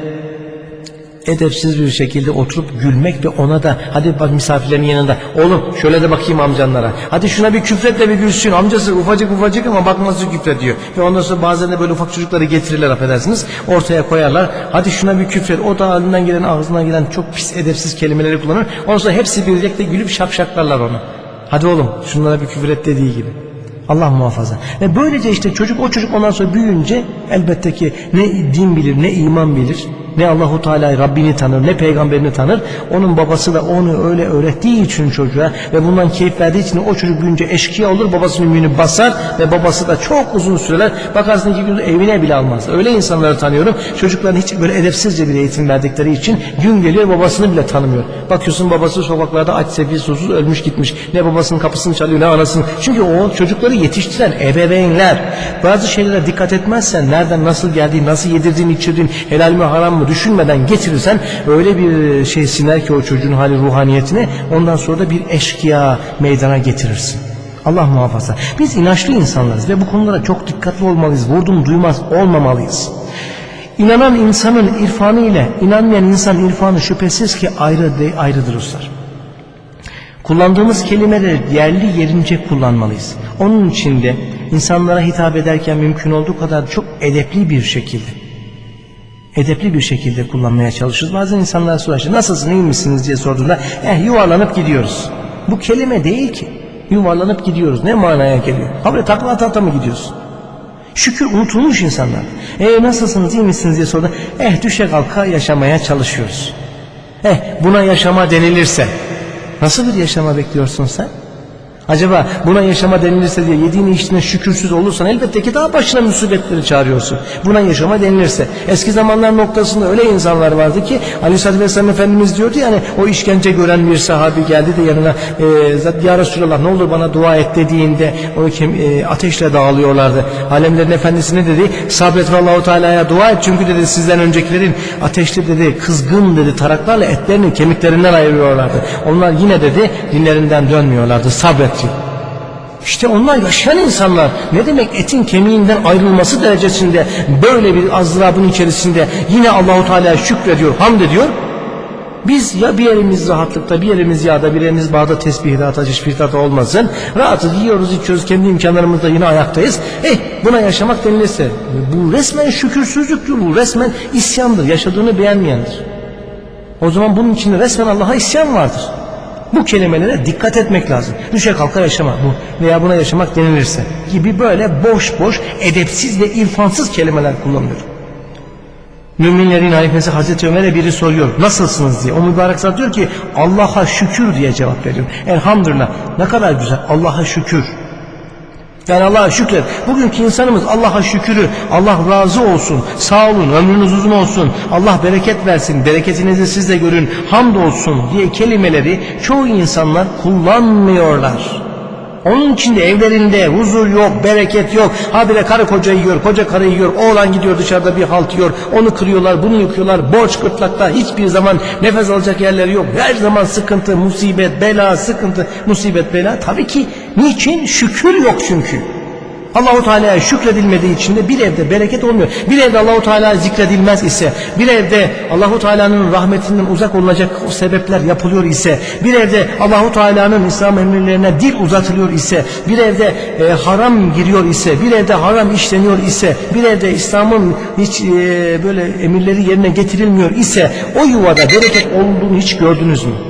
edepsiz bir şekilde oturup gülmek ve ona da hadi bak misafirlerin yanında oğlum şöyle de bakayım amcanlara, hadi şuna bir küfretle bir gülsün, amcası ufacık ufacık ama bak nasıl küfrediyor. Ve ondan sonra bazen de böyle ufak çocukları getirirler, affedersiniz, ortaya koyarlar, hadi şuna bir küfret, o da elinden gelen ağzından gelen çok pis edepsiz kelimeleri kullanır. Ondan sonra hepsi birlikte gülüp şapşaklarlar ona, hadi oğlum şunlara bir küfür et dediği gibi. Allah muhafaza. Ve böylece işte çocuk, o çocuk ondan sonra büyüyünce elbette ki ne din bilir, ne iman bilir, ne Allahu Teala Rabbini tanır, ne peygamberini tanır. Onun babası da onu öyle öğrettiği için çocuğa ve bundan keyif verdiği için o çocuk büyüyünce eşkıya olur, babasının ümüğünü basar ve babası da çok uzun süreler bakarsın iki gün evine bile almaz. Öyle insanları tanıyorum, çocukların hiç böyle edepsizce bir eğitim verdikleri için gün geliyor babasını bile tanımıyor. Bakıyorsun babası sokaklarda aç, sefil, susuz ölmüş gitmiş. Ne babasının kapısını çalıyor ne anasının. Çünkü o çocukları yetiştiren ebeveynler. Bazı şeylere dikkat etmezsen, nereden nasıl geldiği, nasıl yedirdiğin, içirdiğin, helal mi haram mı düşünmeden getirirsen öyle bir şey siner ki o çocuğun hali ruhaniyetine, ondan sonra da bir eşkıya meydana getirirsin. Allah muhafaza. Biz inançlı insanlarız ve bu konulara çok dikkatli olmalıyız. Vurdum duymaz olmamalıyız. İnanan insanın irfanı ile inanmayan insan irfanı şüphesiz ki ayrı de, ayrıdır ustalar. Kullandığımız kelimeleri yerli yerince kullanmalıyız. Onun için de insanlara hitap ederken mümkün olduğu kadar çok edepli bir şekilde edepli bir şekilde kullanmaya çalışıyoruz. Bazen insanlar soruyor, nasılsın, iyi misiniz diye sorduğunda eh yuvarlanıp gidiyoruz. Bu kelime değil ki. Yuvarlanıp gidiyoruz. Ne manaya geliyor? Habire takla ata mı gidiyorsun? Şükür unutulmuş insanlar. E nasılsınız, iyi misiniz diye sorduğunda eh düşe kalka yaşamaya çalışıyoruz. Eh buna yaşama denilirse nasıl bir yaşama bekliyorsun sen? Acaba buna yaşama denilirse diye yediğine içtiğine şükürsüz olursan elbette ki daha başına musibetleri çağırıyorsun. Buna yaşama denilirse. Eski zamanlar noktasında öyle insanlar vardı ki Aleyhisselatü Vesselam Efendimiz diyordu yani, o işkence gören bir sahabi geldi de yanına e, ya Resulallah ne olur bana dua et dediğinde o e, ateşle dağılıyorlardı. Alemlerin Efendisi ne dedi? Sabret ve Allahu Teala'ya dua et, çünkü dedi sizden öncekilerin ateşte dedi kızgın dedi taraklarla etlerini kemiklerinden ayırıyorlardı. Onlar yine dedi dinlerinden dönmüyorlardı. Sabret. İşte onlar yaşayan insanlar. Ne demek etin kemiğinden ayrılması derecesinde böyle bir azdırabın içerisinde yine Allahu Teala'ya şükrediyor, hamd ediyor. Biz ya bir yerimiz rahatlıkta, bir yerimiz yağda, bir yerimiz bağda tesbihde, teşbihde olmasın. Rahatız, yiyoruz, içiyoruz, kendi imkanlarımızla yine ayaktayız. Eh buna yaşamak denilirse bu resmen şükürsüzlüktür, bu resmen isyandır, yaşadığını beğenmeyendir. O zaman bunun içinde resmen Allah'a isyan vardır. Bu kelimelere dikkat etmek lazım. Düşe kalka yaşamak bu veya buna yaşamak denilirse gibi böyle boş boş, edepsiz ve irfansız kelimeler kullanılıyor. Müminlerin halifesi Hazreti Ömer'e biri soruyor, nasılsınız diye. O mübarek zat diyor ki Allah'a şükür diye cevap veriyor. Elhamdülillah, ne kadar güzel, Allah'a şükür. Yani Allah'a şükret. Bugünkü insanımız Allah'a şükürü, Allah razı olsun, sağ olun, ömrünüz uzun olsun, Allah bereket versin, bereketinizi siz de görün, hamd olsun diye kelimeleri çoğu insanlar kullanmıyorlar. Onun için de evlerinde huzur yok, bereket yok. Habire karı koca yiyor, koca karı yiyor, oğlan gidiyor dışarıda bir halt yiyor, onu kırıyorlar, bunu yıkıyorlar, borç gırtlakta, hiçbir zaman nefes alacak yerleri yok. Her zaman sıkıntı, musibet, bela, sıkıntı, musibet, bela. Tabii ki niçin? Şükür yok çünkü. Allahu Teala'ya şükredilmediği için de bir evde bereket olmuyor. Bir evde Allahu Teala zikredilmez ise, bir evde Allahu Teala'nın rahmetinden uzak olacak sebepler yapılıyor ise, bir evde Allahu Teala'nın İslam emirlerine dil uzatılıyor ise, bir evde e, haram giriyor ise, bir evde haram işleniyor ise, bir evde İslam'ın hiç e, böyle emirleri yerine getirilmiyor ise, o yuvada bereket olduğunu hiç gördünüz mü?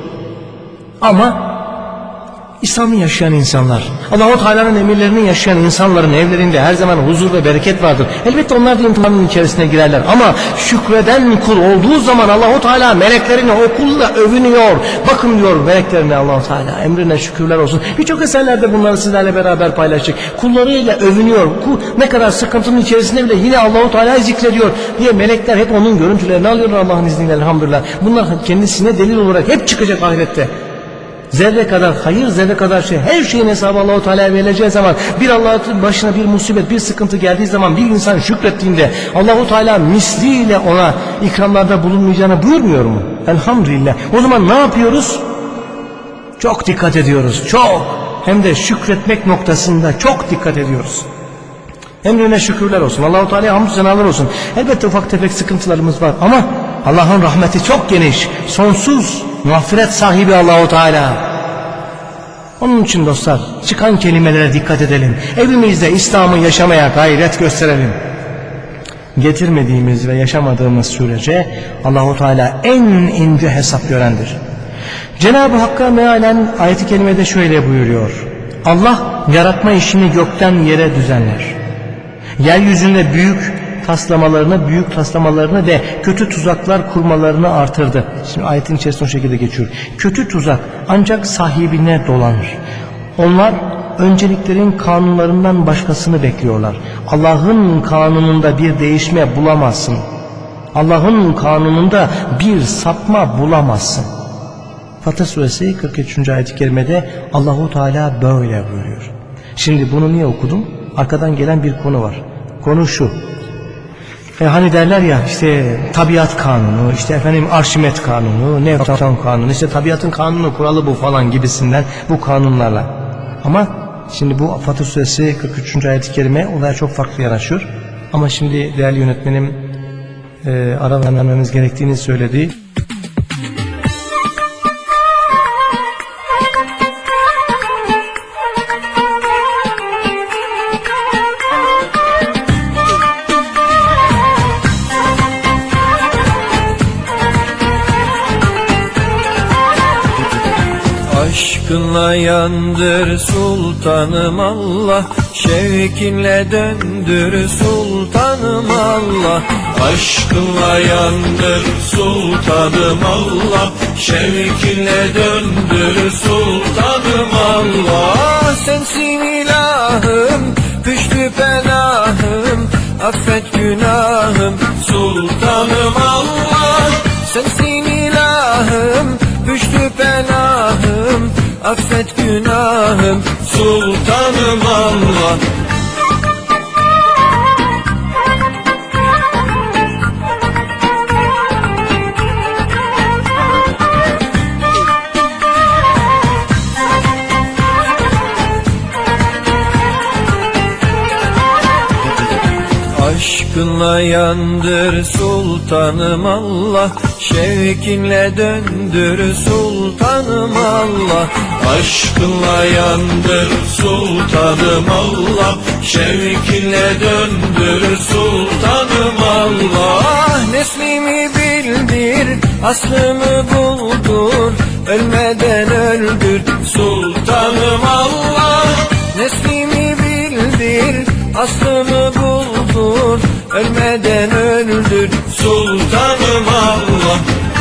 Ama İslam'ı yaşayan insanlar, Allah-u Teala'nın emirlerini yaşayan insanların evlerinde her zaman huzur ve bereket vardır. Elbette onlar da imtihanın içerisine girerler. Ama şükreden kul olduğu zaman Allah-u Teala meleklerini o kulla övünüyor. Bakın diyor meleklerine Allah-u Teala, emrine şükürler olsun. Birçok eserlerde bunları sizlerle beraber paylaştık. Kullarıyla övünüyor. Kul ne kadar sıkıntının içerisinde bile yine Allah-u Teala'yı zikrediyor diye melekler hep onun görüntülerini alıyorlar Allah'ın izniyle elhamdülillah. Bunlar kendisine delil olarak hep çıkacak ahirette. Zerre kadar hayır, zerre kadar şey, her şeyin hesabı Allah-u Teala'ya verileceği zaman, bir Allah'ın başına bir musibet, bir sıkıntı geldiği zaman bir insan şükrettiğinde Allah-u Teala misliyle ona ikramlarda bulunmayacağını buyurmuyor mu? Elhamdülillah. O zaman ne yapıyoruz? Çok dikkat ediyoruz. Çok. Hem de şükretmek noktasında çok dikkat ediyoruz. Emrine şükürler olsun. Allah-u Teala'ya hamdü senalar olsun. Elbette ufak tefek sıkıntılarımız var ama Allah'ın rahmeti çok geniş, sonsuz, mağfiret sahibi Allah-u Teala. Onun için dostlar, çıkan kelimelere dikkat edelim. Evimizde İslam'ı yaşamaya gayret gösterelim. Getirmediğimiz ve yaşamadığımız sürece Allah-u Teala en ince hesap görendir. Cenab-ı Hakk'a mealen ayet-i kerimede şöyle buyuruyor. Allah yaratma işini gökten yere düzenler. Yeryüzünde büyük taslamalarını, büyük taslamalarını ve kötü tuzaklar kurmalarını artırdı. Şimdi ayetin içerisinde o şekilde geçiyor. Kötü tuzak ancak sahibine dolanır. Onlar önceliklerin kanunlarından başkasını bekliyorlar. Allah'ın kanununda bir değişme bulamazsın. Allah'ın kanununda bir sapma bulamazsın. Fatır suresi kırk üçüncü ayet-i kerimede Allahu Teala böyle buyuruyor. Şimdi bunu niye okudum? Arkadan gelen bir konu var. Konu şu. E hani derler ya işte tabiat kanunu, işte efendim Arşimet kanunu, Newton kanunu, işte tabiatın kanunu, kuralı bu falan gibisinden bu kanunlarla. Ama şimdi bu Fatır suresi kırk üçüncü ayet-i kerime olaya çok farklı yanaşıyor. Ama şimdi değerli yönetmenim e, ara vermemiz gerektiğini söyledi. Aşkınla yandır sultanım Allah, şevkinle döndür sultanım Allah. Aşkınla yandır sultanım Allah, şevkinle döndür sultanım Allah. Sensin ilahım, güçlü penahım, affet günahım sultanım Allah. Sensin ilahım, güçlü penahım, affet günahım sultanım Allah. Aşkınla yandır sultanım Allah, şevkinle döndür sultanım Allah. Aşkınla yandır sultanım Allah, şevkinle döndür sultanım Allah. Neslimi bildir, aslımı buldur, ölmeden öldür sultanım Allah. Neslimi bildir, aslımı buldur, ölmeden öldür sultanım Allah.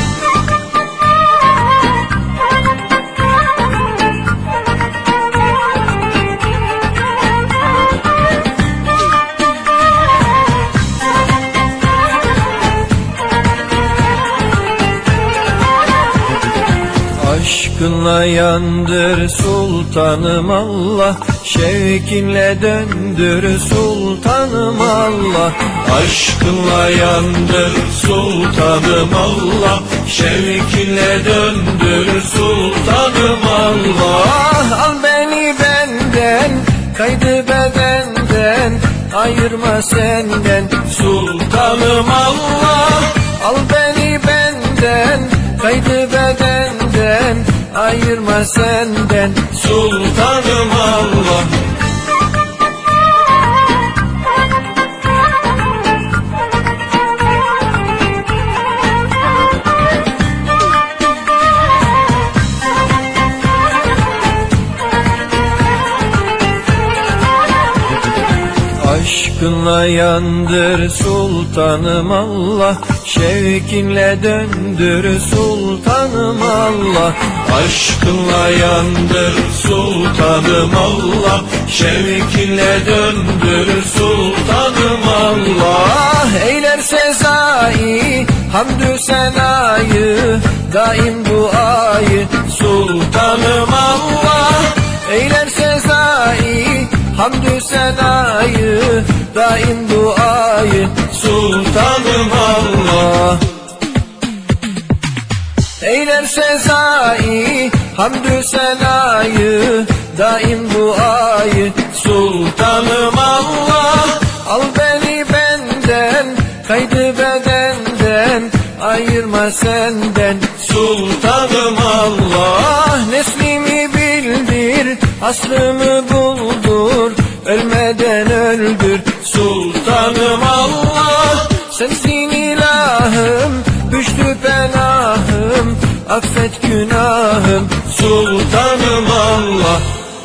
Aşkınla yandır sultanım Allah, şevkinle döndür sultanım Allah. Aşkınla yandır sultanım Allah, şevkinle döndür sultanım Allah. Al beni benden, kaydı bedenden, ayırma senden. Sultanım Allah, al beni benden, kaydı bedenden, ayırma senden. Sultanım Allah. Aşkınla yandır sultanım Allah, şevkinle döndür sultanım Allah. Aşkınla yandır sultanım Allah, şevkinle döndür sultanım Allah. Eyler sezai, hamdü senayı, daim duayı sultanım Allah. Eyler sezai, hamdü senayı, daim duayı sultanım Allah. Eyler sezai, hamdü senayı, daim duayı sultanım Allah. Al beni benden, kaydı bedenden, ayırma senden. Sultanım Allah. Neslimi bildir, asrımı buldur, ölmeden öldür sultanım Allah. Sensin ilahım, güçlü penahım, affet günahım sultanım Allah.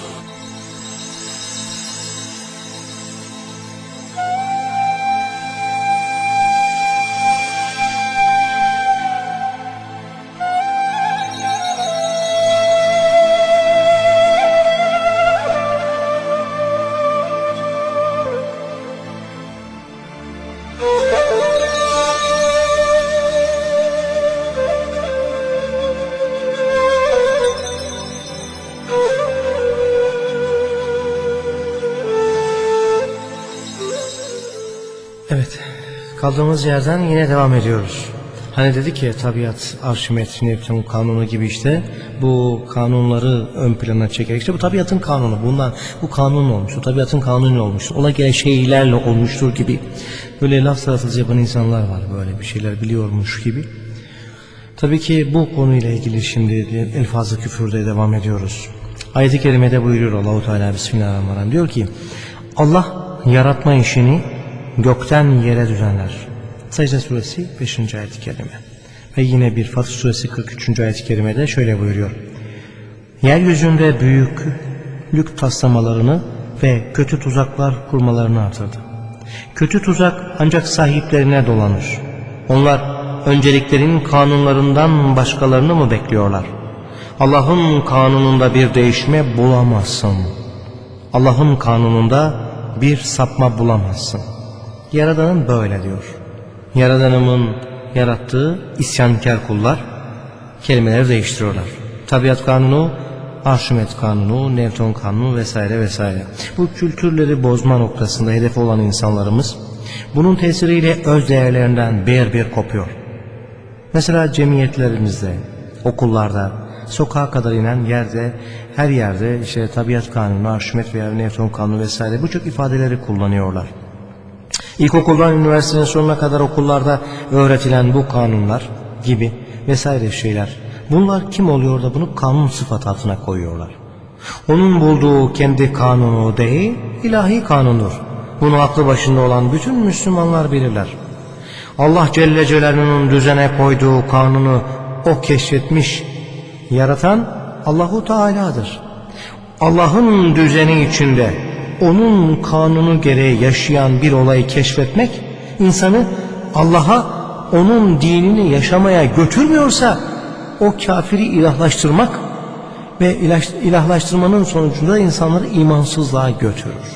Evet, kaldığımız yerden yine devam ediyoruz. Hani dedi ki tabiat, Arşimet, Newton kanunu gibi işte bu kanunları ön plana çekerek işte bu tabiatın kanunu, bundan bu kanun olmuş, bu tabiatın kanunu olmuş, ola gelen şeylerle olmuştur gibi böyle laf salatası yapan insanlar var, böyle bir şeyler biliyormuş gibi. Tabii ki bu konuyla ilgili şimdi elfazı küfürde devam ediyoruz. Ayet-i kerimede buyuruyor Allahu Teala Bismillahirrahmanirrahim, diyor ki Allah yaratma işini gökten yere düzenler. Secde suresi beşinci ayet-i kerime. Ve yine bir Fatih suresi kırk üçüncü ayet-i kerimede şöyle buyuruyor. Yeryüzünde büyüklük taslamalarını ve kötü tuzaklar kurmalarını artırdı. Kötü tuzak ancak sahiplerine dolanır. Onlar önceliklerin kanunlarından başkalarını mı bekliyorlar? Allah'ın kanununda bir değişme bulamazsın. Allah'ın kanununda bir sapma bulamazsın. Yaradan'ın böyle diyor. Yaradanımın yarattığı isyankar kullar kelimeleri değiştiriyorlar. Tabiat kanunu, Arşimet kanunu, Newton kanunu vesaire vesaire. Bu kültürleri bozma noktasında hedefi olan insanlarımız bunun tesiriyle öz değerlerinden bir bir kopuyor. Mesela cemiyetlerimizde, okullarda, sokağa kadar inen yerde, her yerde işte tabiat kanunu, Arşimet veya Newton kanunu vesaire birçok ifadeleri kullanıyorlar. İlkokuldan üniversitenin sonuna kadar okullarda öğretilen bu kanunlar gibi vesaire şeyler. Bunlar kim oluyor da bunu kanun sıfatı altına koyuyorlar. Onun bulduğu kendi kanunu değil, ilahi kanundur. Bunu aklı başında olan bütün Müslümanlar bilirler. Allah Celle Celaluhu'nun düzene koyduğu kanunu o keşfetmiş, yaratan Allahu Teala'dır. Allah'ın düzeni içinde onun kanunu gereği yaşayan bir olayı keşfetmek, insanı Allah'a, onun dinini yaşamaya götürmüyorsa o kafiri ilahlaştırmak ve ilahlaştırmanın sonucunda insanları imansızlığa götürür.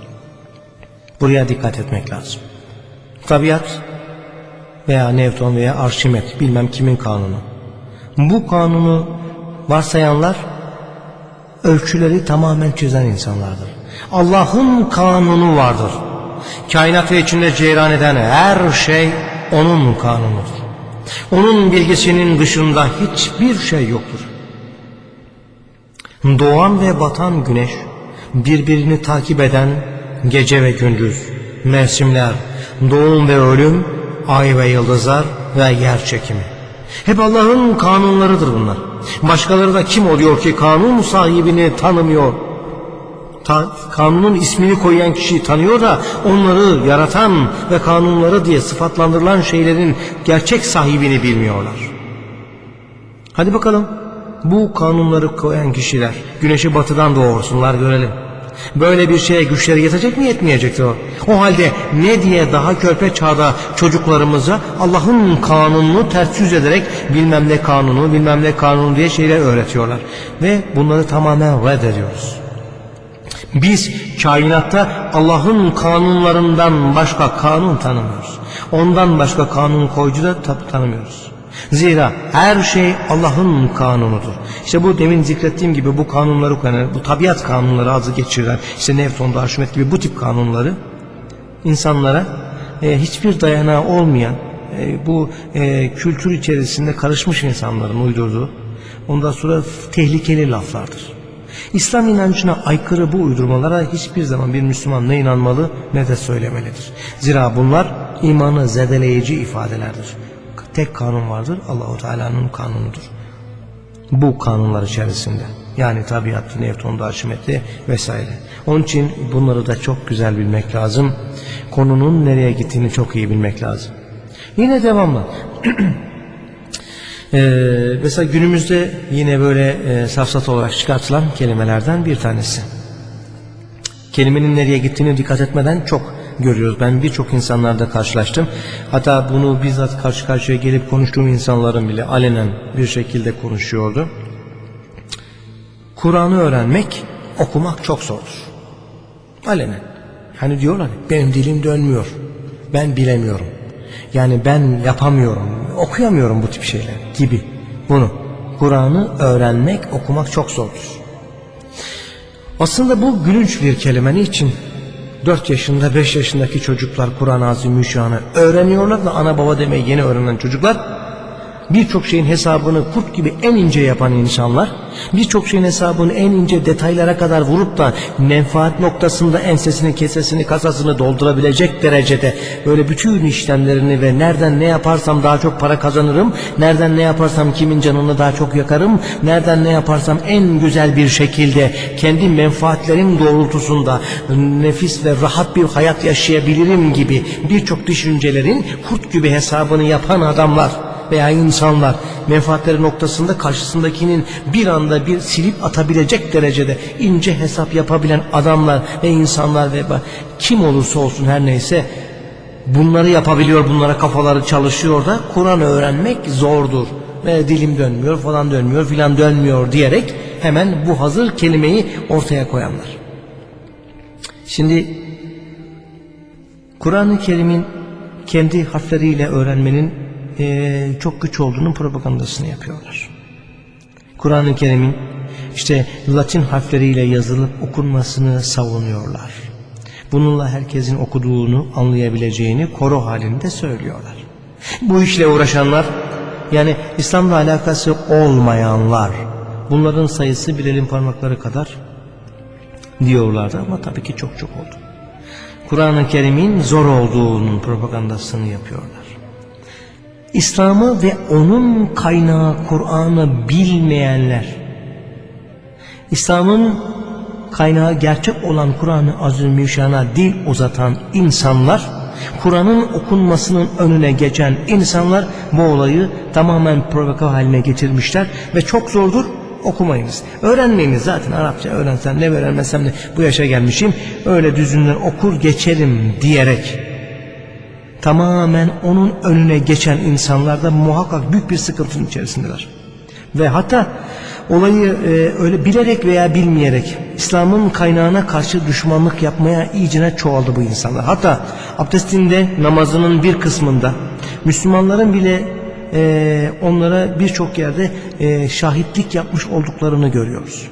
Buraya dikkat etmek lazım. Tabiat veya Newton veya Arşimet, bilmem kimin kanunu. Bu kanunu varsayanlar ölçüleri tamamen çizen insanlardır. Allah'ın kanunu vardır. Kainatı içinde cereyan eden her şey onun kanunudur. Onun bilgisinin dışında hiçbir şey yoktur. Doğan ve batan güneş, birbirini takip eden gece ve gündüz, mevsimler, doğum ve ölüm, ay ve yıldızlar ve yer çekimi. Hep Allah'ın kanunlarıdır bunlar. Başkaları da kim oluyor ki kanun sahibini tanımıyor? Ta, kanunun ismini koyan kişiyi tanıyor da onları yaratan ve kanunları diye sıfatlandırılan şeylerin gerçek sahibini bilmiyorlar. Hadi bakalım, bu kanunları koyan kişiler güneşi batıdan doğursunlar görelim. Böyle bir şeye güçleri yetecek mi, yetmeyecektir o. O halde ne diye daha körpe çağda çocuklarımıza Allah'ın kanununu ters yüz ederek bilmem ne kanunu bilmem ne kanunu diye şeyler öğretiyorlar. Ve bunları tamamen reddediyoruz. Biz kainatta Allah'ın kanunlarından başka kanun tanımıyoruz. Ondan başka kanun koyucu da tanımıyoruz. Zira her şey Allah'ın kanunudur. İşte bu demin zikrettiğim gibi bu kanunları koyan, bu tabiat kanunları adı geçirilen, işte Newton, Arşimet gibi bu tip kanunları insanlara e, hiçbir dayanağı olmayan e, bu e, kültür içerisinde karışmış insanların uydurduğu, ondan sonra tehlikeli laflardır. İslam inancına aykırı bu uydurmalara hiçbir zaman bir Müslüman ne inanmalı ne de söylemelidir. Zira bunlar imanı zedeleyici ifadelerdir. Tek kanun vardır, Allah-u Teala'nın kanunudur. Bu kanunlar içerisinde, yani tabiatı, Newton'da, Arşimet'te vesaire. Onun için bunları da çok güzel bilmek lazım. Konunun nereye gittiğini çok iyi bilmek lazım. Yine devamlı. Ee, mesela günümüzde yine böyle e, safsata olarak çıkartılan kelimelerden bir tanesi. Kelimenin nereye gittiğini dikkat etmeden çok görüyoruz. Ben birçok insanlarda karşılaştım. Hatta bunu bizzat karşı karşıya gelip konuştuğum insanların bile alenen bir şekilde konuşuyordu. Kur'an'ı öğrenmek, okumak çok zordur. Alenen. Hani diyorlar, benim dilim dönmüyor, ben bilemiyorum. Yani ben yapamıyorum, okuyamıyorum bu tip şeyler gibi. Bunu, Kur'an'ı öğrenmek, okumak çok zordur. Aslında bu gülünç bir kelime. Niçin? dört yaşında, beş yaşındaki çocuklar Kur'an-ı Azimüşşan'ı öğreniyorlar da ana baba demeyi yeni öğrenen çocuklar, birçok şeyin hesabını kurt gibi en ince yapan insanlar, birçok şeyin hesabını en ince detaylara kadar vurup da menfaat noktasında ensesini, kesesini, kasasını doldurabilecek derecede böyle bütün işlemlerini ve nereden ne yaparsam daha çok para kazanırım, nereden ne yaparsam kimin canını daha çok yakarım, nereden ne yaparsam en güzel bir şekilde kendi menfaatlerim doğrultusunda nefis ve rahat bir hayat yaşayabilirim gibi birçok düşüncelerin kurt gibi hesabını yapan adamlar veya insanlar, menfaatleri noktasında karşısındakinin bir anda bir silip atabilecek derecede ince hesap yapabilen adamlar ve insanlar ve kim olursa olsun her neyse bunları yapabiliyor, bunlara kafaları çalışıyor da Kur'an öğrenmek zordur ve dilim dönmüyor falan dönmüyor filan dönmüyor diyerek hemen bu hazır kelimeyi ortaya koyanlar. Şimdi Kur'an-ı Kerim'in kendi harfleriyle öğrenmenin Ee, çok güç olduğunun propagandasını yapıyorlar. Kur'an-ı Kerim'in işte Latin harfleriyle yazılıp okunmasını savunuyorlar. Bununla herkesin okuduğunu anlayabileceğini koro halinde söylüyorlar. Bu işle uğraşanlar, yani İslam'la alakası olmayanlar, bunların sayısı bir elin parmakları kadar diyorlardı ama tabii ki çok çok oldu. Kur'an-ı Kerim'in zor olduğunun propagandasını yapıyorlar. İslam'ı ve onun kaynağı Kur'an'ı bilmeyenler, İslam'ın kaynağı gerçek olan Kur'an-ı Azimüşşan'a dil uzatan insanlar, Kur'an'ın okunmasının önüne geçen insanlar bu olayı tamamen provoka haline getirmişler ve çok zordur, okumayınız. Öğrenmeyiniz, zaten Arapça öğrensem ne öğrenmesem ne, bu yaşa gelmişim, öyle düzünden okur geçerim diyerek tamamen onun önüne geçen insanlar da muhakkak büyük bir sıkıntının içerisindeler. Ve hatta olayı e, öyle bilerek veya bilmeyerek İslam'ın kaynağına karşı düşmanlık yapmaya iyicene çoğaldı bu insanlar. Hatta abdestinde, namazının bir kısmında Müslümanların bile e, onlara birçok yerde e, şahitlik yapmış olduklarını görüyoruz.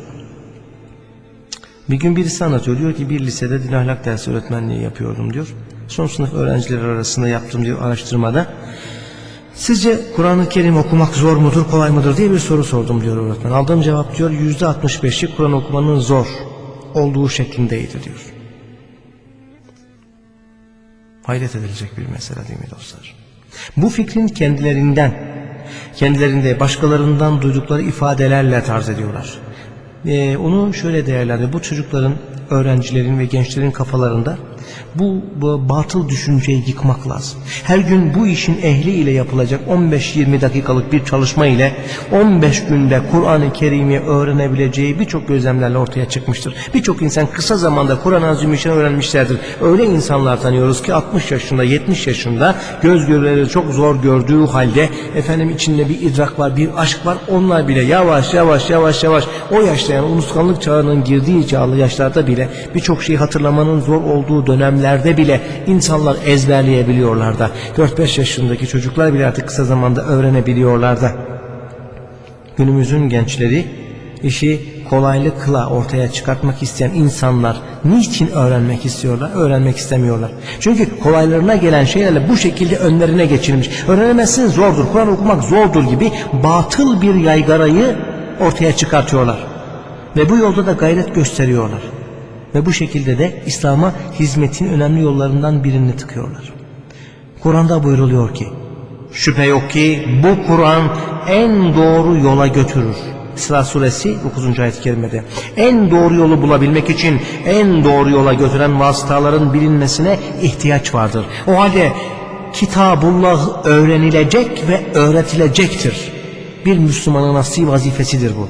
Bir gün birisi anlatıyor, diyor ki bir lisede din ahlak dersi öğretmenliği yapıyordum diyor. Son sınıf öğrencileri arasında yaptım diyor araştırmada. Sizce Kur'an-ı Kerim okumak zor mudur, kolay mıdır diye bir soru sordum diyor öğretmen. Aldığım cevap diyor yüzde altmış beşi Kur'an okumanın zor olduğu şeklindeydi diyor. Hayret edilecek bir mesele değil mi dostlar? Bu fikrin kendilerinden, kendilerinde başkalarından duydukları ifadelerle tarz ediyorlar. Ee, onu şöyle değerlendir. Bu çocukların, öğrencilerin ve gençlerin kafalarında bu, bu batıl düşünceyi yıkmak lazım. Her gün bu işin ehli ile yapılacak on beş yirmi dakikalık bir çalışma ile on beş günde Kur'an-ı Kerim'i öğrenebileceği birçok gözlemlerle ortaya çıkmıştır. Birçok insan kısa zamanda Kur'an-ı Azimüşşan'ı öğrenmişlerdir. Öyle insanlar tanıyoruz ki altmış yaşında, yetmiş yaşında göz göreleri çok zor gördüğü halde efendim içinde bir idrak var, bir aşk var. Onlar bile yavaş yavaş yavaş yavaş o yaşta, yani unutkanlık çağının girdiği çağlı yaşlarda bile birçok şeyi hatırlamanın zor olduğu dönemlerde bile insanlar ezberleyebiliyorlar da. dört beş yaşındaki çocuklar bile artık kısa zamanda öğrenebiliyorlar da. Günümüzün gençleri işi kolaylıkla ortaya çıkartmak isteyen insanlar niçin öğrenmek istiyorlar? Öğrenmek istemiyorlar. Çünkü kolaylarına gelen şeylerle bu şekilde önlerine geçirilmiş. Öğrenemezsin, zordur, Kur'an okumak zordur gibi batıl bir yaygarayı ortaya çıkartıyorlar. Ve bu yolda da gayret gösteriyorlar. Ve bu şekilde de İslam'a hizmetin önemli yollarından birini tıkıyorlar. Kur'an'da buyruluyor ki, şüphe yok ki bu Kur'an en doğru yola götürür. İsra suresi dokuzuncu ayet-i kerimede. En doğru yolu bulabilmek için en doğru yola götüren vasıtaların bilinmesine ihtiyaç vardır. O halde Kitabullah öğrenilecek ve öğretilecektir. Bir Müslümanın asli vazifesidir bu.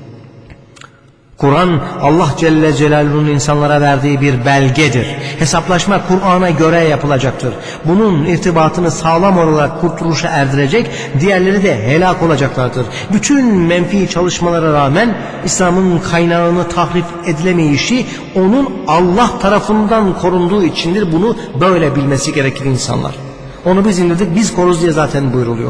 Kur'an Allah Celle Celaluhu'nun insanlara verdiği bir belgedir. Hesaplaşma Kur'an'a göre yapılacaktır. Bunun irtibatını sağlam olarak kurtuluşa erdirecek, diğerleri de helak olacaklardır. Bütün menfi çalışmalara rağmen İslam'ın kaynağını tahrif edilemeyişi onun Allah tarafından korunduğu içindir. Bunu böyle bilmesi gerekir insanlar. Onu biz indirdik, biz koruz diye zaten buyruluyor.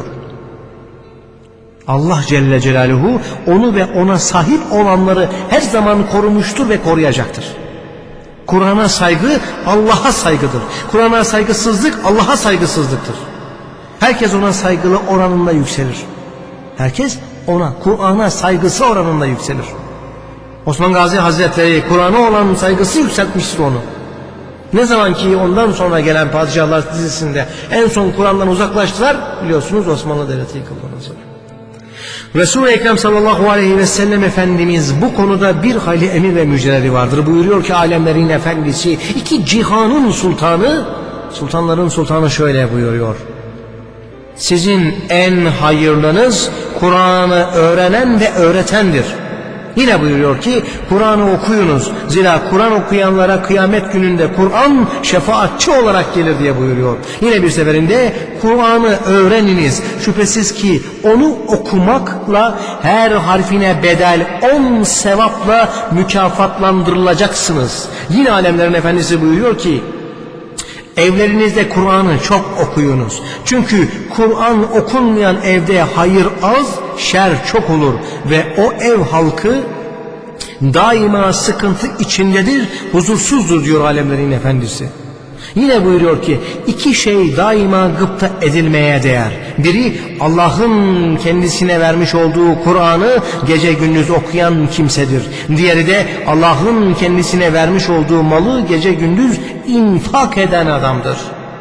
Allah Celle Celaluhu onu ve ona sahip olanları her zaman korumuştur ve koruyacaktır. Kur'an'a saygı Allah'a saygıdır. Kur'an'a saygısızlık Allah'a saygısızlıktır. Herkes ona saygılı oranında yükselir. Herkes ona, Kur'an'a saygısı oranında yükselir. Osman Gazi Hazretleri Kur'an'a olan saygısı yükseltmiştir onu. Ne zaman ki ondan sonra gelen padişahlar dizisinde en son Kur'an'dan uzaklaştılar, biliyorsunuz Osmanlı Devleti yıkıldı ondan sonra. Resul-i Ekrem sallallahu aleyhi ve sellem Efendimiz bu konuda bir hayli emir ve müjdeleri vardır. Buyuruyor ki alemlerin efendisi, iki cihanın sultanı, sultanların sultanı şöyle buyuruyor: sizin en hayırlınız Kur'an'ı öğrenen ve öğretendir. Yine buyuruyor ki Kur'an'ı okuyunuz. Zira Kur'an okuyanlara kıyamet gününde Kur'an şefaatçi olarak gelir diye buyuruyor. Yine bir seferinde Kur'an'ı öğreniniz. Şüphesiz ki onu okumakla her harfine bedel on sevapla mükafatlandırılacaksınız. Yine alemlerin efendisi buyuruyor ki evlerinizde Kur'an'ı çok okuyunuz. Çünkü Kur'an okunmayan evde hayır az, şer çok olur. Ve o ev halkı daima sıkıntı içindedir, huzursuzdur diyor alemlerin efendisi. Yine buyuruyor ki iki şey daima gıpta edilmeye değer. Biri Allah'ın kendisine vermiş olduğu Kur'an'ı gece gündüz okuyan kimsedir. Diğeri de Allah'ın kendisine vermiş olduğu malı gece gündüz infak eden adamdır.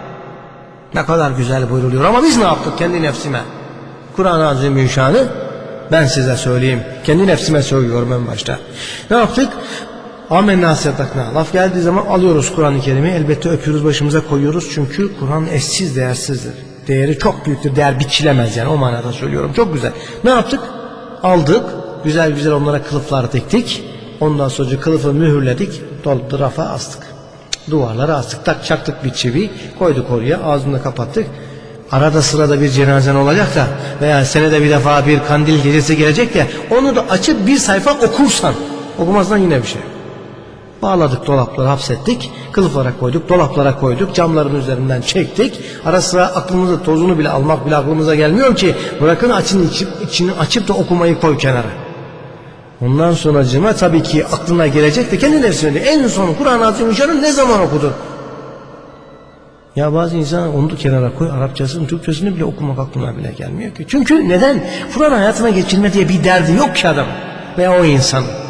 Ne kadar güzel buyruluyor ama biz ne yaptık kendi nefsime? Kur'an-ı Azimüşşan'ı ben size söyleyeyim. Kendi nefsime söylüyorum en başta. Ne yaptık? Amenna sedakna. Laf geldiği zaman alıyoruz Kur'an-ı Kerim'i, elbette öpüyoruz, başımıza koyuyoruz. Çünkü Kur'an eşsiz, değersizdir. Değeri çok büyüktür, değer biçilemez yani, o manada söylüyorum. Çok güzel. Ne yaptık? Aldık, güzel güzel onlara kılıflar diktik. Ondan sonra kılıfı mühürledik, doldu rafa astık. Duvarlara astık, tak çaktık bir çivi, koyduk oraya, ağzını kapattık. Arada sırada bir cenazen olacak da veya senede bir defa bir kandil gecesi gelecek de onu da açıp bir sayfa okursan, okumazsan yine bir şey. Bağladık, dolapları hapsettik, kılıflara koyduk, dolaplara koyduk, camların üzerinden çektik. Ara sıra aklımızı, tozunu bile almak bile aklımıza gelmiyor ki bırakın açın içip, içini açıp da okumayı koy kenara. Ondan sonra cıma tabii ki aklına gelecek de kendi nefsine en son Kur'an-ı Azimüşşan'ı ne zaman okudun? Ya bazı insan onu da kenara koy, Arapçasını, Türkçesini bile okumak aklına bile gelmiyor ki. Çünkü neden? Kur'an hayatına geçirme diye bir derdi yok ki adam veya o insan.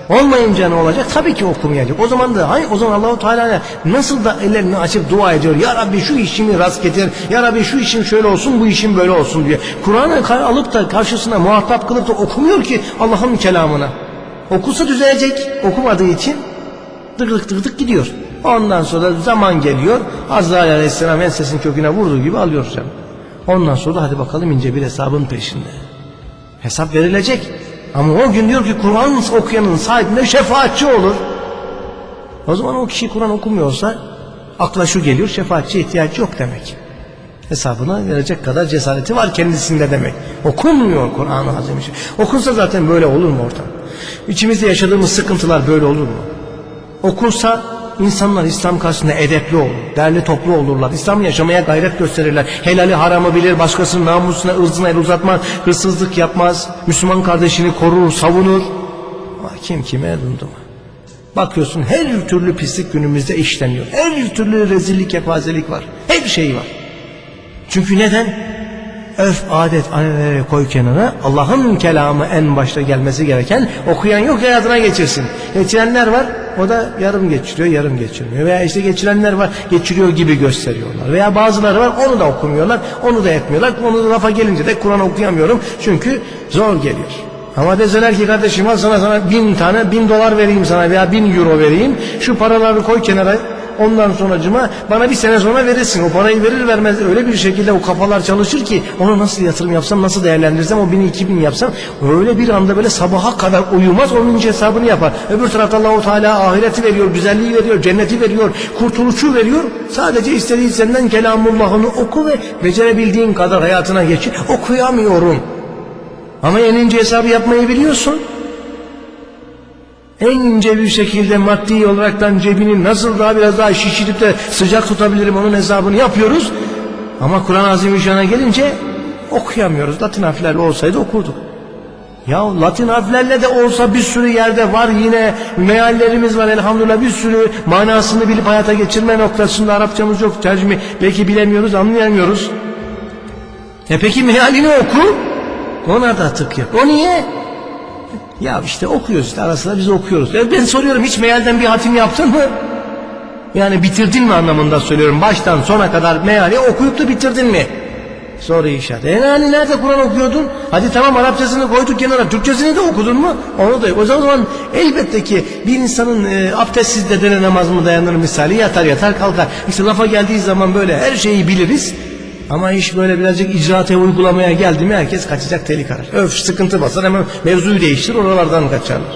Olmayınca ne olacak? Tabii ki okumayacak. O zaman da hayır, o zaman Allahu Teala nasıl da ellerini açıp dua ediyor. Ya Rabbi şu işimi rast getir. Ya Rabbi şu işim şöyle olsun, bu işim böyle olsun diye. Kur'an'ı alıp da karşısına muhatap kılıp da okumuyor ki Allah'ın kelamına. Okusa düzelecek. Okumadığı için dıgık dıgık dık gidiyor. Ondan sonra zaman geliyor. Azrail Aleyhisselam ensesin köküne vurduğu gibi alıyor canım. Ondan sonra hadi bakalım ince bir hesabın peşinde. Hesap verilecek. Ama o gün diyor ki Kur'an okuyanın sahibinde şefaatçi olur. O zaman o kişi Kur'an okumuyorsa akla şu geliyor, şefaatçiye ihtiyacı yok demek. Hesabına verecek kadar cesareti var kendisinde demek. Okunmuyor Kur'an-ı Azimüşşan. Okunsa zaten böyle olur mu ortam? İçimizde yaşadığımız sıkıntılar böyle olur mu? Okunsa insanlar İslam karşısında edepli olur, derli toplu olurlar. İslam'ı yaşamaya gayret gösterirler. Helali haramı bilir, başkasının namusuna, ırzına el uzatmaz, hırsızlık yapmaz, Müslüman kardeşini korur, savunur. Ama kim kime elundu mu? Bakıyorsun her türlü pislik günümüzde işleniyor. Her türlü rezillik, kepazelik var. Her şey var. Çünkü neden? Öf, adet, anelere koy kenara. Allah'ın kelamı en başta gelmesi gereken, okuyan yok hayatına geçirsin. Geçirenler var, o da yarım geçiriyor, yarım geçirmiyor. Veya işte geçirenler var, geçiriyor gibi gösteriyorlar. Veya bazıları var, onu da okumuyorlar, onu da etmiyorlar. Onu da lafa gelince de Kur'an okuyamıyorum çünkü zor geliyor. Ama deseler ki kardeşim al sana, sana bin tane, bin dolar vereyim sana veya bin euro vereyim. Şu paraları koy kenara. Ondan sonracıma bana bir sene sonra verirsin. O parayı verir vermez öyle bir şekilde o kafalar çalışır ki onu nasıl yatırım yapsam, nasıl değerlendirsem, o bini iki bin yapsam öyle bir anda böyle sabaha kadar uyumaz, onun ince hesabını yapar. Öbür tarafta Allahu Teala ahireti veriyor, güzelliği veriyor, cenneti veriyor, kurtuluşu veriyor. Sadece istediği senden kelamullahını oku ve becerebildiğin kadar hayatına geçir. Okuyamıyorum. Ama en ince hesabı yapmayı biliyorsun. En ince bir şekilde maddi olaraktan cebini nasıl daha biraz daha şişirip de sıcak tutabilirim onun hesabını yapıyoruz. Ama Kur'an-ı Azimüşşan'a gelince okuyamıyoruz. Latin harflerle olsaydı okurduk. Ya Latin harflerle de olsa bir sürü yerde var, yine meallerimiz var elhamdülillah, bir sürü manasını bilip hayata geçirme noktasında Arapçamız yok, tercüme belki bilemiyoruz, anlayamıyoruz. E peki mealini oku, ona da tık yok. O niye? Ya işte okuyoruz işte, arasında biz okuyoruz. Ya ben soruyorum, hiç mealden bir hatim yaptın mı? Yani bitirdin mi anlamında söylüyorum. Baştan sona kadar meali okuyup da bitirdin mi? Soru işareti. E yani nerede Kur'an okuyordun? Hadi tamam, Arapçasını koyduk kenara, Türkçesini de okudun mu? Onu da yok. O zaman elbette ki bir insanın e, abdestsiz de dene namaz mı dayanır misali, yatar yatar kalkar. İşte lafa geldiği zaman böyle her şeyi biliriz. Ama iş böyle birazcık icraate uygulamaya geldi mi herkes kaçacak delik arar. Öf, sıkıntı basar, hemen mevzuyu değiştir, oralardan kaçarlar.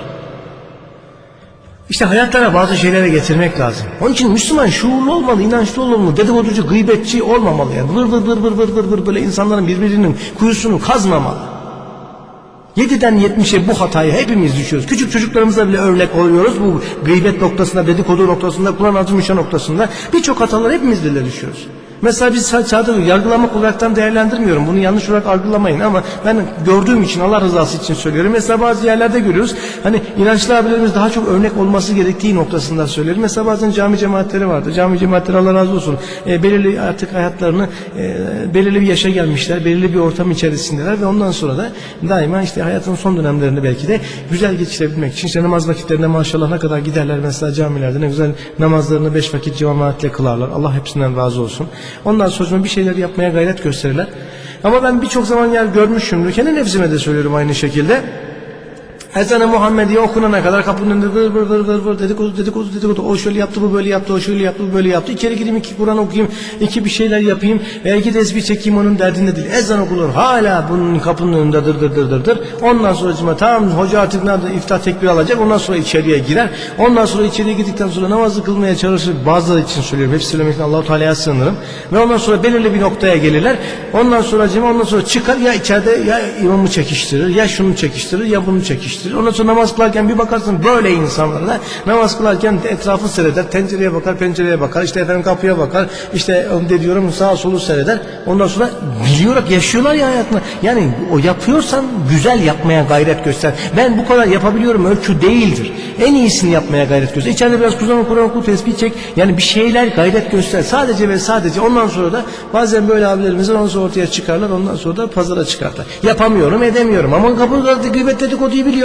İşte hayatlara bazı şeylere getirmek lazım. Onun için Müslüman şuurlu olmalı, inançlı olmalı, dedikoducu, gıybetçi olmamalı. Yani vır vır vır vır vır vır vır böyle insanların birbirinin kuyusunu kazmamalı. Yediden yetmişe bu hatayı hepimiz düşüyoruz. Küçük çocuklarımıza bile örnek oluyoruz. Bu gıybet noktasında, dedikodu noktasında, Kur'an Azimüşşan noktasında birçok hatalar hepimiz bile düşüyoruz. Mesela biz sadece yargılamak olaraktan değerlendirmiyorum. Bunu yanlış olarak algılamayın ama ben gördüğüm için, Allah rızası için söylüyorum. Mesela bazı yerlerde görüyoruz. Hani inançlı abilerimiz daha çok örnek olması gerektiği noktasında söylüyorum. Mesela bazen cami cemaatleri vardı. Cami cemaatleri Allah razı olsun. E, belirli artık hayatlarını e, belirli bir yaşa gelmişler. Belirli bir ortam içerisindeler ve ondan sonra da daima işte hayatın son dönemlerinde belki de güzel geçirebilmek için işte namaz vakitlerinde maşallah ne kadar giderler mesela camilerde, ne güzel namazlarını beş vakit cemaatle kılarlar. Allah hepsinden razı olsun. Ondan sonra bir şeyler yapmaya gayret gösterirler. Ama ben birçok zaman yer görmüşümdür. Kendi nefsime de söylüyorum aynı şekilde. Ezan-ı Muhammediye okunana kadar kapının önünde vır vır vır vır vır dedikodu dedikodu dedikodu. O şöyle yaptı, bu böyle yaptı, o şöyle yaptı, bu böyle yaptı. İçeri gireyim, iki Kur'an okuyayım, iki bir şeyler yapayım. Veya iki tesbih çekeyim, onun derdinde değil. Ezan okunur, hala bunun kapının önünde dır dır dır dır dır. Ondan sonra tamam, hoca artık nerede iftah tekbir alacak. Ondan sonra içeriye girer. Ondan sonra içeriye girdikten sonra namazı kılmaya çalışır. Bazıları için söylüyorum. Hepsi söylemekten Allah-u Teala'ya sığınırım. Ve ondan sonra belirli bir noktaya gelirler. Ondan sonra ondan sonra çıkar, ya içeride ya imamı çekiştirir, ya şunu çekiştirir, ya bunu çekiştirir. Ondan sonra namaz kılarken bir bakarsın böyle insanlarla namaz kılarken etrafı seyreder, tencereye bakar, pencereye bakar, işte efendim kapıya bakar, işte de diyorum sağa solu seyreder. Ondan sonra biliyorlar, yaşıyorlar ya hayatını. Yani o yapıyorsan güzel yapmaya gayret göster. Ben bu kadar yapabiliyorum ölçü değildir. En iyisini yapmaya gayret göster. İçeride biraz Kur'an oku, Kur'an oku, tesbih çek. Yani bir şeyler gayret göster. Sadece ve sadece ondan sonra da bazen böyle abilerimiz ondan sonra ortaya çıkarlar, ondan sonra da pazara çıkarlar. Yapamıyorum, edemiyorum ama kapıda gıybet dedikoduyu biliyor.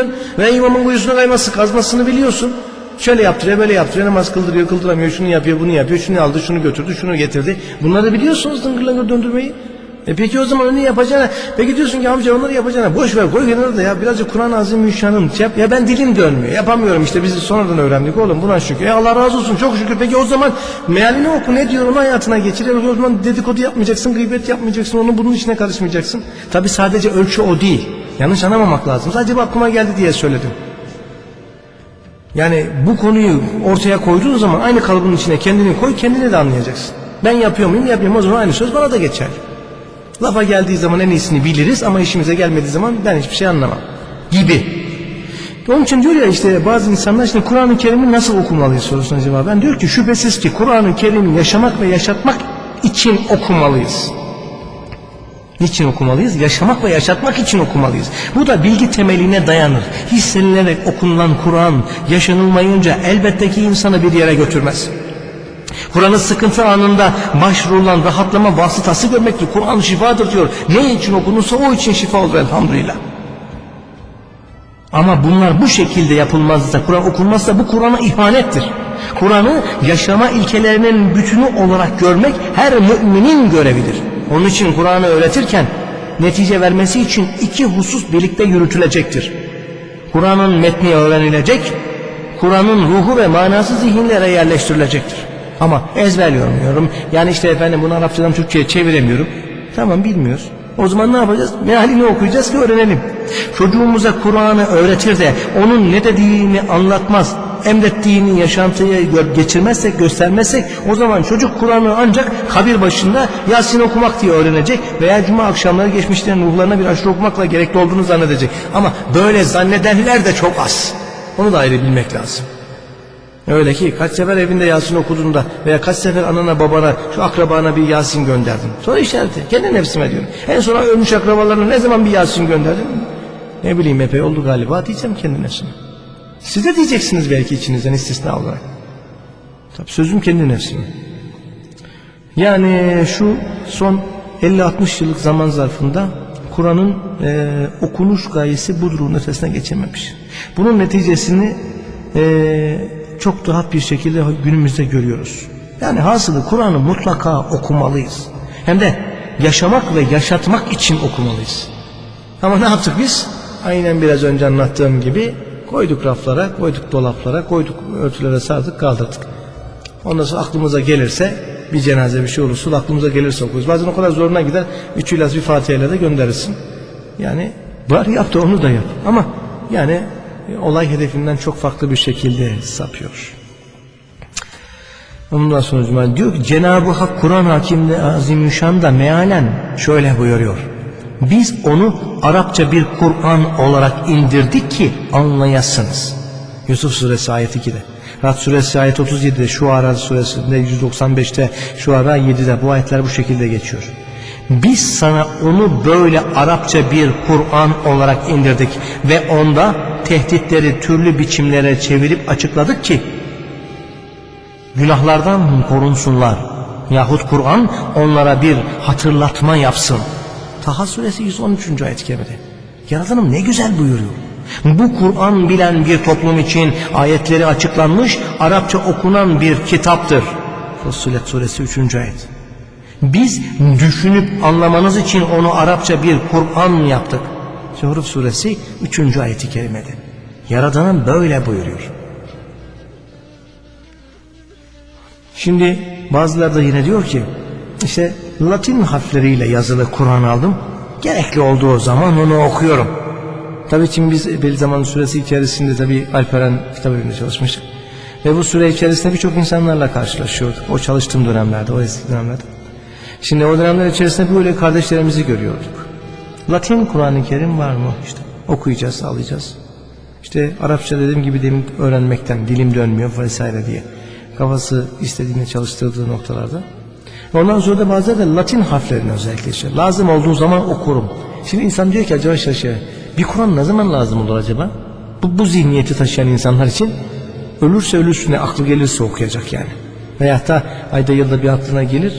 biliyorsun. Ve imamın kuyusuna kayması, kazmasını biliyorsun. Şöyle yaptırıyor, böyle yaptırıyor, namaz kıldırıyor, kıldıramıyor, şunu yapıyor, bunu yapıyor, şunu aldı, şunu götürdü, şunu getirdi. Bunları biliyorsunuz dıngır dıngır döndürmeyi. E peki o zaman onu yapacağına, peki diyorsun ki amca onları yapacağına boş ver, koy kenara da ya birazcık Kur'an-ı Azimüşşan'ın yap. Ya ben dilim dönmüyor, yapamıyorum işte, biz sonradan öğrendik oğlum, buna şükür. E Allah razı olsun, çok şükür. Peki o zaman mealini oku, ne diyor, onu hayatına geçir. E o zaman dedikodu yapmayacaksın, gıybet yapmayacaksın, onun bunun içine karışmayacaksın. Tabi sadece ölçü o değil, yanlış anlamamak lazım. Sadece aklıma geldi diye söyledim. Yani bu konuyu ortaya koyduğun zaman aynı kalıbın içine kendini koy, kendini de anlayacaksın. Ben yapıyor muyum, yapmıyorum, o zaman aynı söz bana da geçer. Lafa geldiği zaman en iyisini biliriz ama işimize gelmediği zaman ben hiçbir şey anlamam gibi. Onun için diyor ya işte bazı insanlar işte Kur'an-ı Kerim'i nasıl okumalıyız sorusuna cevap. Ben diyor ki şüphesiz ki Kur'an-ı Kerim'i yaşamak ve yaşatmak için okumalıyız. Niçin okumalıyız? Yaşamak ve yaşatmak için okumalıyız. Bu da bilgi temeline dayanır. Hissedilerek okunulan Kur'an yaşanılmayınca elbette ki insanı bir yere götürmez. Kur'an'ın sıkıntı anında başvurulan rahatlama vasıtası görmektir. Kur'an şifadır diyor. Ne için okunursa o için şifa olur elhamdülillah. Ama bunlar bu şekilde yapılmazsa, Kur'an okunmazsa bu Kur'an'a ihanettir. Kur'an'ı yaşama ilkelerinin bütünü olarak görmek her müminin görevidir. Onun için Kur'an'ı öğretirken netice vermesi için iki husus birlikte yürütülecektir. Kur'an'ın metni öğrenilecek, Kur'an'ın ruhu ve manası zihinlere yerleştirilecektir. Ama ezberliyorum. Yani işte efendim bunu Arapçadan Türkçe'ye çeviremiyorum. Tamam, bilmiyoruz. O zaman ne yapacağız? Mealini okuyacağız ki öğrenelim. Çocuğumuza Kur'an'ı öğretir de onun ne dediğini anlatmaz, emrettiğini yaşantıya geçirmezsek, göstermezsek o zaman çocuk Kur'an'ı ancak kabir başında Yasin okumak diye öğrenecek veya cuma akşamları geçmişlerin ruhlarına bir aşırı okumakla gerekli olduğunu zannedecek. Ama böyle zannedenler de çok az. Onu da ayrı bilmek lazım. Öyle ki kaç sefer evinde Yasin okuduğunda veya kaç sefer anana babana şu akrabana bir Yasin gönderdin. Sonra işareti kendi nefsime diyorum. En sonra ölmüş akrabalarına ne zaman bir Yasin gönderdin? Ne bileyim epey oldu galiba diyeceğim kendi nefsime. Siz de diyeceksiniz belki içinizden istisna olarak. Tabii sözüm kendi nefsime. Yani şu son elli altmış yıllık zaman zarfında Kur'an'ın e, okunuş gayesi budur, ötesine geçememiş. Bunun neticesini e, çok rahat bir şekilde günümüzde görüyoruz. Yani hasılı Kur'an'ı mutlaka okumalıyız. Hem de yaşamak ve yaşatmak için okumalıyız. Ama ne yaptık biz? Aynen biraz önce anlattığım gibi koyduk raflara, koyduk dolaplara, koyduk örtülere, sardık, kaldırdık. Ondan sonra aklımıza gelirse bir cenaze bir şey olursa aklımıza gelirse okuruz. Bazen o kadar zoruna gider, üç ilaz bir Fatiha ile de gönderirsin. Yani var yap da onu da yap. Ama yani olay hedefinden çok farklı bir şekilde sapıyor. Ondan sonra diyor ki Cenab-ı Hak Kur'an Hakim'de Azimüşşan'da mealen şöyle buyuruyor. Biz onu Arapça bir Kur'an olarak indirdik ki anlayasınız. Yusuf suresi ayet iki'de. Rad suresi ayet otuz yedi'de, Şuara suresinde yüz doksan beş'te, Şuara yedi'de bu ayetler bu şekilde geçiyor. Biz sana onu böyle Arapça bir Kur'an olarak indirdik ve onda tehditleri türlü biçimlere çevirip açıkladık ki günahlardan korunsunlar. Yahut Kur'an onlara bir hatırlatma yapsın. Taha suresi yüz on üç'üncü ayet-i kerimede. Yaradanım ne güzel buyuruyor. Bu Kur'an bilen bir toplum için ayetleri açıklanmış, Arapça okunan bir kitaptır. Fussilet suresi üç'üncü ayet. Biz düşünüp anlamanız için onu Arapça bir Kur'an yaptık. Zuhruf suresi üç'üncü ayet-i kerimede. Yaradanım böyle buyuruyor. Şimdi bazıları da yine diyor ki işte Latin harfleriyle yazılı Kur'an aldım. Gerekli olduğu zaman onu okuyorum. Tabii şimdi biz belli zaman süresi içerisinde tabii Alperen kitap evinde çalışmıştık. Ve bu süre içerisinde birçok insanlarla karşılaşıyorduk. O çalıştığım dönemlerde, o eski dönemlerde. Şimdi o dönemler içerisinde böyle kardeşlerimizi görüyorduk. Latin Kur'an-ı Kerim var mı? İşte okuyacağız, alacağız. İşte Arapça dediğim gibi demin öğrenmekten dilim dönmüyor vesaire diye. Kafası istediğini çalıştırdığı noktalarda. Ondan sonra da bazıları da Latin harflerini özellikle işte. Lazım olduğu zaman okurum. Şimdi insan diyor ki acaba şaşıyor. Bir Kur'an ne zaman lazım olur acaba? Bu, bu zihniyeti taşıyan insanlar için ölürse ölürsüne aklı gelirse okuyacak yani. Veyahut da ayda yılda bir aklına gelir.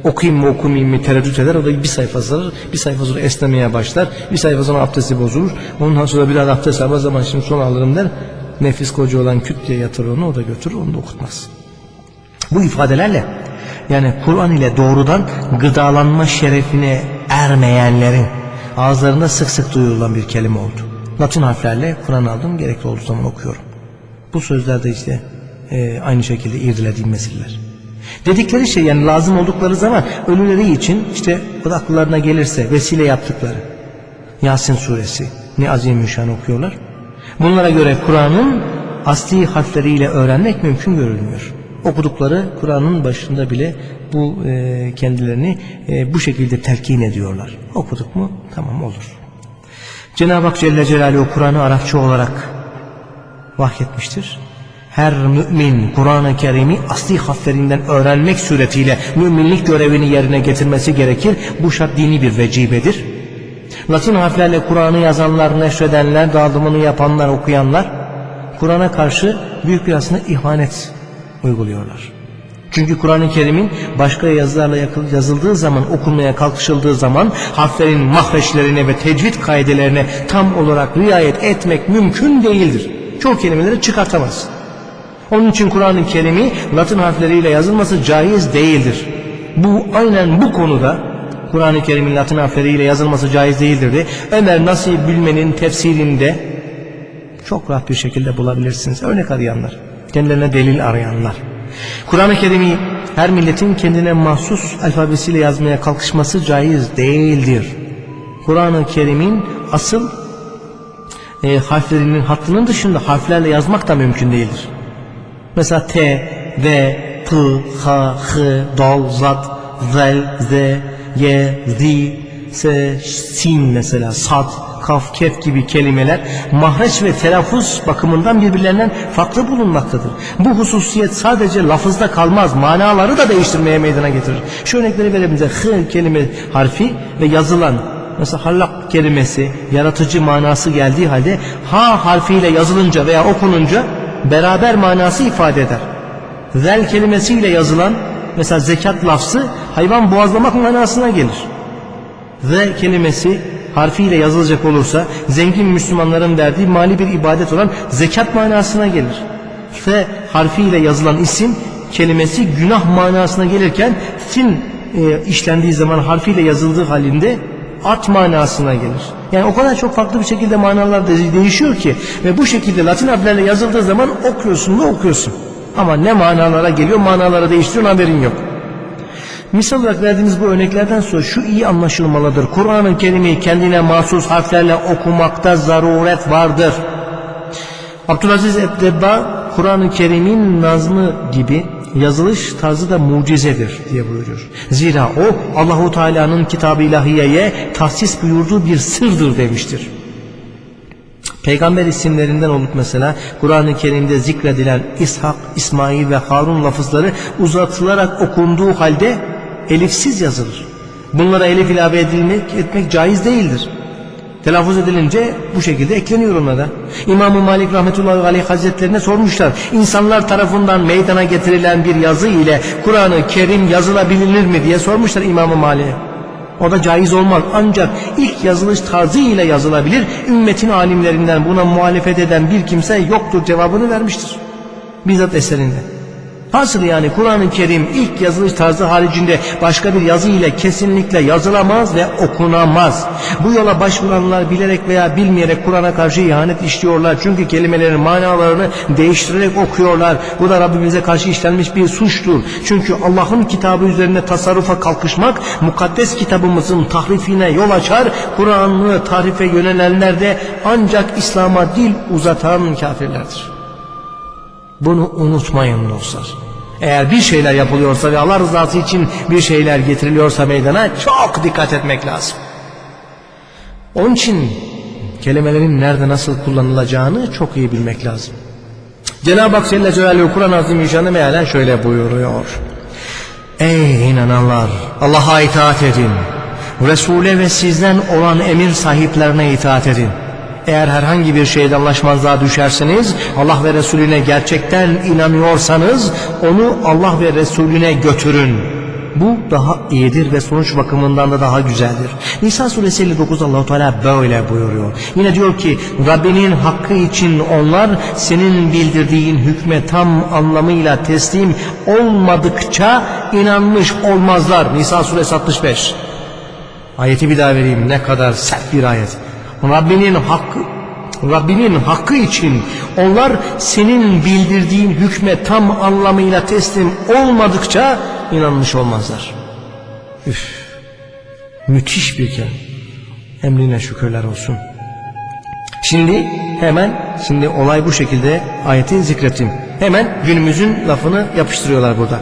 okuyayım mı okumayayım mı tereddüt eder. O da bir sayfa sarır, bir sayfa sonra esnemeye başlar, bir sayfa sonra abdesti bozulur. Ondan sonra bir daha abdest almaz, zaman şimdi son alırım der. Nefis koca olan küt diye yatır onu, o da götürür, onu da okutmaz. Bu ifadelerle yani Kur'an ile doğrudan gıdalanma şerefine ermeyenlerin ağızlarında sık sık duyurulan bir kelime oldu. Latin harflerle Kur'an aldım, gerekli olduğu zaman okuyorum. Bu sözlerde işte e, aynı şekilde irdelediğim meseleler. Dedikleri şey yani lazım oldukları zaman ölüleri için işte akıllarına gelirse vesile yaptıkları Yasin suresi ne azimüşşan okuyorlar. Bunlara göre Kur'an'ın asli harfleriyle öğrenmek mümkün görülmüyor. Okudukları Kur'an'ın başında bile bu e, kendilerini e, bu şekilde telkin ediyorlar. Okuduk mu tamam olur. Cenab-ı Hak Celle Celaluhu Kur'an'ı Arapça olarak vahyetmiştir. Her mümin Kur'an-ı Kerim'i asli harflerinden öğrenmek suretiyle müminlik görevini yerine getirmesi gerekir. Bu şart dini bir vecibedir. Latin harflerle Kur'an'ı yazanlar, neşredenler, dağılımını yapanlar, okuyanlar Kur'an'a karşı büyük bir aslında ihanet uyguluyorlar. Çünkü Kur'an-ı Kerim'in başka yazılarla yazıldığı zaman, okunmaya kalkışıldığı zaman harflerin mahreçlerine ve tecvid kaidelerine tam olarak riayet etmek mümkün değildir. Çoğu kelimeleri çıkartamaz. Onun için Kur'an-ı Kerim'i Latin harfleriyle yazılması caiz değildir. Bu aynen bu konuda Kur'an-ı Kerim'in Latin harfleriyle yazılması caiz değildir de Ömer Nasuh Bilmen'in tefsirinde çok rahat bir şekilde bulabilirsiniz. Örnek arayanlar, kendilerine delil arayanlar. Kur'an-ı Kerim'i her milletin kendine mahsus alfabesiyle yazmaya kalkışması caiz değildir. Kur'an-ı Kerim'in asıl e, harflerinin hattının dışında harflerle yazmak da mümkün değildir. Mesela T, V, P, H, H, Dal, Zat, Zel, Z, Y, Z, S, Sin mesela, Sad, Kaf, Kef gibi kelimeler mahreç ve telaffuz bakımından birbirlerinden farklı bulunmaktadır. Bu hususiyet sadece lafızda kalmaz, manaları da değiştirmeye meydana getirir. Şu örnekleri verebiliriz. H kelime harfi ve yazılan mesela hallak kelimesi yaratıcı manası geldiği halde ha harfiyle yazılınca veya okununca beraber manası ifade eder. Zel kelimesiyle yazılan mesela zekat lafzı hayvan boğazlamak manasına gelir. Z kelimesi harfiyle yazılacak olursa zengin Müslümanların verdiği mali bir ibadet olan zekat manasına gelir. F harfiyle yazılan isim kelimesi günah manasına gelirken sin e, işlendiği zaman harfiyle yazıldığı halinde at manasına gelir. Yani o kadar çok farklı bir şekilde manalar değişiyor ki ve bu şekilde Latin harflerle yazıldığı zaman okuyorsun da okuyorsun. Ama ne manalara geliyor, manalara değiştiriyor, haberin yok. Misal olarak verdiğimiz bu örneklerden sonra şu iyi anlaşılmalıdır. Kur'an-ı Kerim'i kendine mahsus harflerle okumakta zaruret vardır. Abdülaziz Ebdebba Kur'an-ı Kerim'in nazmı gibi yazılış tarzı da mucizedir diye buyuruyor. Zira o Allahu Teala'nın kitab-ı ilahiyeye tahsis buyurduğu bir sırdır demiştir. Peygamber isimlerinden olup mesela Kur'an-ı Kerim'de zikredilen İshak, İsmail ve Harun lafızları uzatılarak okunduğu halde elifsiz yazılır. Bunlara elif ilave edilmek etmek caiz değildir. Telaffuz edilince bu şekilde ekleniyor onlara. İmam-ı Malik rahmetullahi aleyh hazretlerine sormuşlar. İnsanlar tarafından meydana getirilen bir yazı ile Kur'an-ı Kerim yazılabilir mi diye sormuşlar İmam-ı Malik'e. O da caiz olmaz. Ancak ilk yazılış tarzı ile yazılabilir. Ümmetin alimlerinden buna muhalefet eden bir kimse yoktur cevabını vermiştir. Bizzat eserinde. Hasıl yani Kur'an-ı Kerim ilk yazılış tarzı haricinde başka bir yazı ile kesinlikle yazılamaz ve okunamaz. Bu yola başvuranlar bilerek veya bilmeyerek Kur'an'a karşı ihanet işliyorlar. Çünkü kelimelerin manalarını değiştirerek okuyorlar. Bu da Rabbimize karşı işlenmiş bir suçtur. Çünkü Allah'ın kitabı üzerine tasarrufa kalkışmak mukaddes kitabımızın tahrifine yol açar. Kur'an'ı tahrife yönelenler de ancak İslam'a dil uzatan kafirlerdir. Bunu unutmayın dostlar. Eğer bir şeyler yapılıyorsa ve Allah rızası için bir şeyler getiriliyorsa meydana çok dikkat etmek lazım. Onun için kelimelerin nerede nasıl kullanılacağını çok iyi bilmek lazım. Cenab-ı Hak Celle Celaluhu Kur'an-ı Azimüşşan'da mealen şöyle buyuruyor. Ey inananlar, Allah'a itaat edin. Resul'e ve sizden olan emir sahiplerine itaat edin. Eğer herhangi bir şeyde anlaşmazlığa düşerseniz, Allah ve Resulüne gerçekten inanıyorsanız onu Allah ve Resulüne götürün. Bu daha iyidir ve sonuç bakımından da daha güzeldir. Nisa suresi elli dokuz Allah-u Teala böyle buyuruyor. Yine diyor ki Rabbinin hakkı için onlar senin bildirdiğin hükme tam anlamıyla teslim olmadıkça inanmış olmazlar. Nisa suresi altmış beş. Ayeti bir daha vereyim, ne kadar sert bir ayet. Rabbinin hakkı Rabbinin hakkı için onlar senin bildirdiğin hükme tam anlamıyla teslim olmadıkça inanmış olmazlar. Üf, müthiş bir kelime. Emrine şükürler olsun. Şimdi hemen, şimdi olay bu şekilde, ayeti zikrettim. Hemen günümüzün lafını yapıştırıyorlar burada.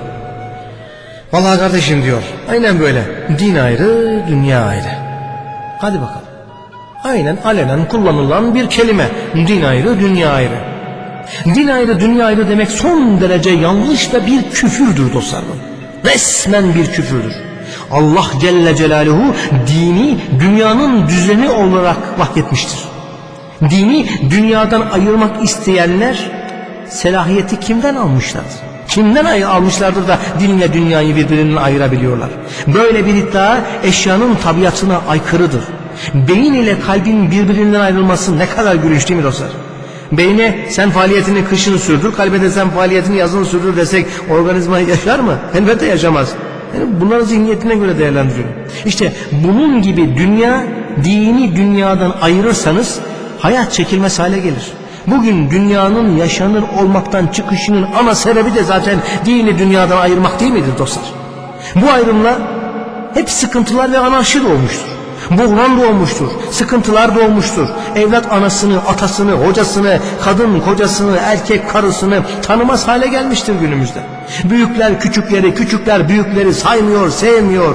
Vallahi kardeşim diyor, aynen böyle. Din ayrı, dünya ayrı. Hadi bakalım. Aynen alenen kullanılan bir kelime. Din ayrı, dünya ayrı. Din ayrı, dünya ayrı demek son derece yanlış ve bir küfürdür dostlarım. Resmen bir küfürdür. Allah Celle Celaluhu dini dünyanın düzeni olarak vahyetmiştir. Dini dünyadan ayırmak isteyenler selahiyeti kimden almışlardır? Kimden almışlardır da dinle dünyayı birbirinden ayırabiliyorlar? Böyle bir iddia eşyanın tabiatına aykırıdır. Beyin ile kalbin birbirinden ayrılması ne kadar gülünç değil mi dostlar? Beyne sen faaliyetini kışını sürdür, kalbe de sen faaliyetini yazını sürdür desek organizma yaşar mı? Elbette yaşamaz. Yani bunların zihniyetine göre değerlendiriyorum. İşte bunun gibi dünya, dini dünyadan ayırırsanız hayat çekilmez hale gelir. Bugün dünyanın yaşanır olmaktan çıkışının ana sebebi de zaten dini dünyadan ayırmak değil midir dostlar? Bu ayrımla hep sıkıntılar ve anarşi doğmuştur. Buhran doğmuştur, sıkıntılar doğmuştur. Evlat anasını, atasını, hocasını, kadın kocasını, erkek karısını tanımaz hale gelmiştir günümüzde. Büyükler küçükleri, küçükler büyükleri saymıyor, sevmiyor.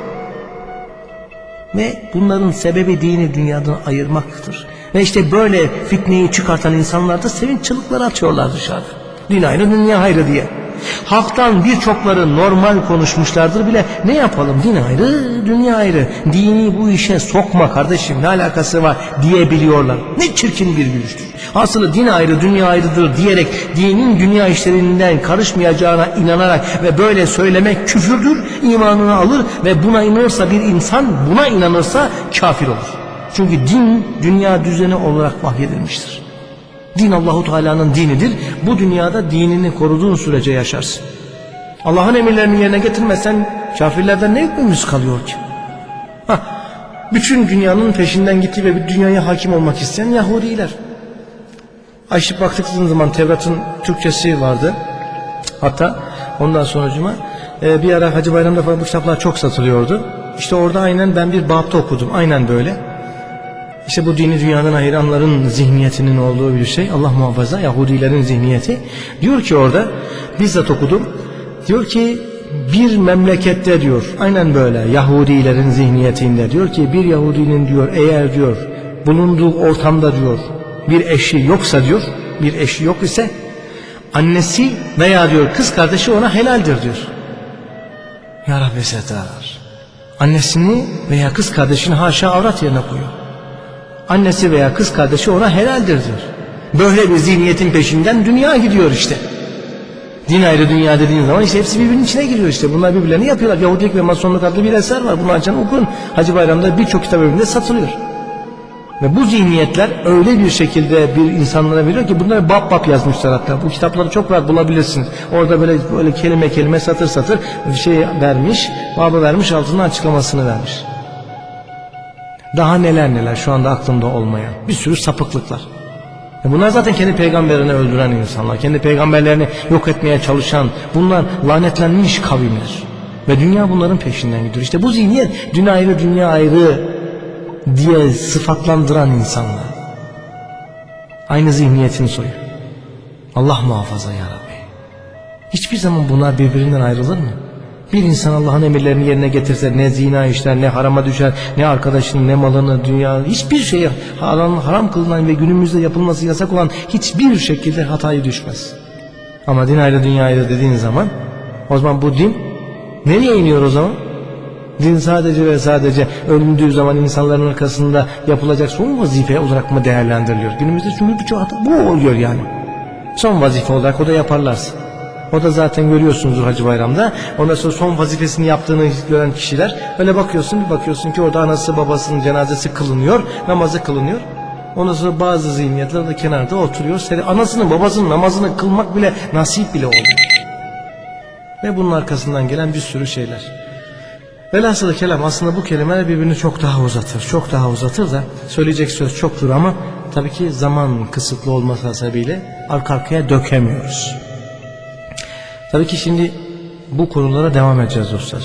Ve bunların sebebi dini dünyadan ayırmaktır. Ve işte böyle fitneyi çıkartan insanlar da sevinç çığlıkları atıyorlar dışarıda. Din ayrı, dünya ayrı diye. Halktan birçokları normal konuşmuşlardır bile, ne yapalım din ayrı, dünya ayrı, dini bu işe sokma kardeşim, ne alakası var diyebiliyorlar. Ne çirkin bir gülüştür. Aslında din ayrı, dünya ayrıdır diyerek dinin dünya işlerinden karışmayacağına inanarak ve böyle söylemek küfürdür, imanını alır ve buna inanırsa bir insan, buna inanırsa kafir olur. Çünkü din dünya düzeni olarak vahyedilmiştir. Din Allahu Teala'nın dinidir. Bu dünyada dinini koruduğun sürece yaşarsın. Allah'ın emirlerini yerine getirmezsen kafirlerden ne hükmümüz kalıyor ki? Hah, bütün dünyanın peşinden gitti ve bir dünyaya hakim olmak isteyen Yahudiler. Açıp baktıkları zaman Tevrat'ın Türkçesi vardı. Hatta ondan sonracıma e, bir ara Hacı Bayram'da falan bu kitaplar çok satılıyordu. İşte orada aynen ben bir bapta okudum. Aynen böyle. İşte bu dini dünyadan ayıranların zihniyetinin olduğu bir şey. Allah muhafaza, Yahudilerin zihniyeti. Diyor ki orada, bizzat okudum. Diyor ki bir memlekette diyor, aynen böyle Yahudilerin zihniyetinde diyor ki bir Yahudinin diyor eğer diyor bulunduğu ortamda diyor bir eşi yoksa diyor, bir eşi yok ise annesi veya diyor kız kardeşi ona helaldir diyor. Ya Rabbi setar. Annesini veya kız kardeşini haşa avrat yerine koyuyor. Annesi veya kız kardeşi ona helaldir diyor. Böyle bir zihniyetin peşinden dünya gidiyor işte. Din ayrı dünya dediğin zaman işte hepsi birbirinin içine giriyor işte. Bunlar birbirlerini yapıyorlar. Yahudilik ve Masonluk adlı bir eser var. Bunu açan okun. Hacı Bayram'da birçok kitap evinde satılıyor. Ve bu zihniyetler öyle bir şekilde bir insanlara veriyor ki bunları bab bab yazmışlar hatta. Bu kitapları çok rahat bulabilirsiniz. Orada böyle böyle kelime kelime satır satır bir şey vermiş. Babı vermiş, altından açıklamasını vermiş. Daha neler neler şu anda aklımda olmayan bir sürü sapıklıklar. Bunlar zaten kendi peygamberini öldüren insanlar, kendi peygamberlerini yok etmeye çalışan, bunlar lanetlenmiş kavimler. Ve dünya bunların peşinden gidiyor. İşte bu zihniyet dünya ayrı, dünya ayrı diye sıfatlandıran insanlar. Aynı zihniyetin soyu. Allah muhafaza ya Rabbi. Hiçbir zaman bunlar birbirinden ayrılır mı? Bir insan Allah'ın emirlerini yerine getirse ne zina işler, ne harama düşer, ne arkadaşını, ne malını, dünya, hiçbir şeye haram, haram kılınan ve günümüzde yapılması yasak olan hiçbir şekilde hataya düşmez. Ama din ayrı, dünya ayrı dediğin zaman, o zaman bu din nereye iniyor o zaman? Din sadece ve sadece ölündüğü zaman insanların arkasında yapılacak son vazife olarak mı değerlendiriliyor? Günümüzde çünkü birçok bu oluyor yani. Son vazife olarak o da yaparlarsa. O da zaten görüyorsunuzdur Hacı Bayram'da. Ondan sonra son vazifesini yaptığını gören kişiler. Böyle bakıyorsun bir bakıyorsun ki orada anası babasının cenazesi kılınıyor. Namazı kılınıyor. Ondan sonra bazı zihniyetler de kenarda oturuyor. Anasının babasının namazını kılmak bile nasip bile olmuyor. Ve bunun arkasından gelen bir sürü şeyler. Velhasılı kelam aslında bu kelimeler birbirini çok daha uzatır. Çok daha uzatır da söyleyecek söz çoktur ama tabii ki zaman kısıtlı olması hasebiyle arka arkaya dökemiyoruz. Tabii ki şimdi bu konulara devam edeceğiz dostlar.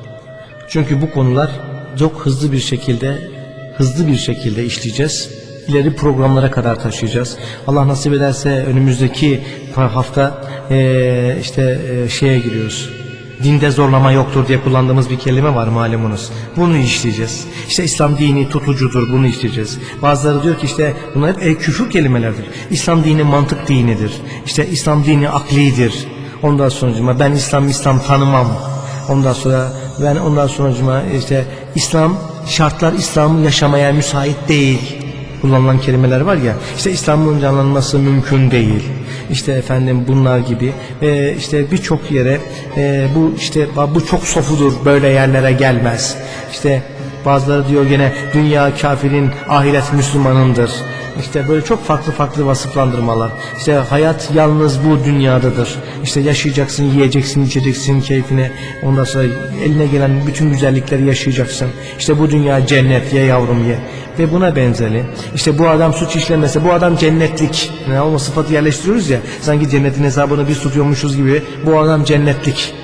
Çünkü bu konular çok hızlı bir şekilde hızlı bir şekilde işleyeceğiz. İleri programlara kadar taşıyacağız. Allah nasip ederse önümüzdeki hafta ee, işte ee, şeye giriyoruz. Dinde zorlama yoktur diye kullandığımız bir kelime var malumunuz. Bunu işleyeceğiz. İşte İslam dini tutucudur, bunu işleyeceğiz. Bazıları diyor ki işte bunlar hep e, küfür kelimelerdir. İslam dini mantık dinidir. İşte İslam dini aklidir. Ondan sonra ben İslam İslam tanımam. Ondan sonra ben ondan sonra işte İslam şartlar İslam'ı yaşamaya müsait değil. Kullanılan kelimeler var ya, işte İslam'ın canlanması mümkün değil. İşte efendim bunlar gibi e, işte birçok yere e, bu işte bu çok sofudur, böyle yerlere gelmez. İşte bazıları diyor gene dünya kafirin, ahiret Müslümanındır. İşte böyle çok farklı farklı vasıflandırmalar. İşte hayat yalnız bu dünyadadır. İşte yaşayacaksın, yiyeceksin, içeceksin keyfine. Ondan sonra eline gelen bütün güzellikleri yaşayacaksın. İşte bu dünya cennet, ye yavrum ye. Ve buna benzeri. İşte bu adam suç işlemese, bu adam cennetlik. Ne olma sıfatı yerleştiriyoruz ya. Sanki cennetin hesabını biz tutuyormuşuz gibi. Bu adam cennetlik.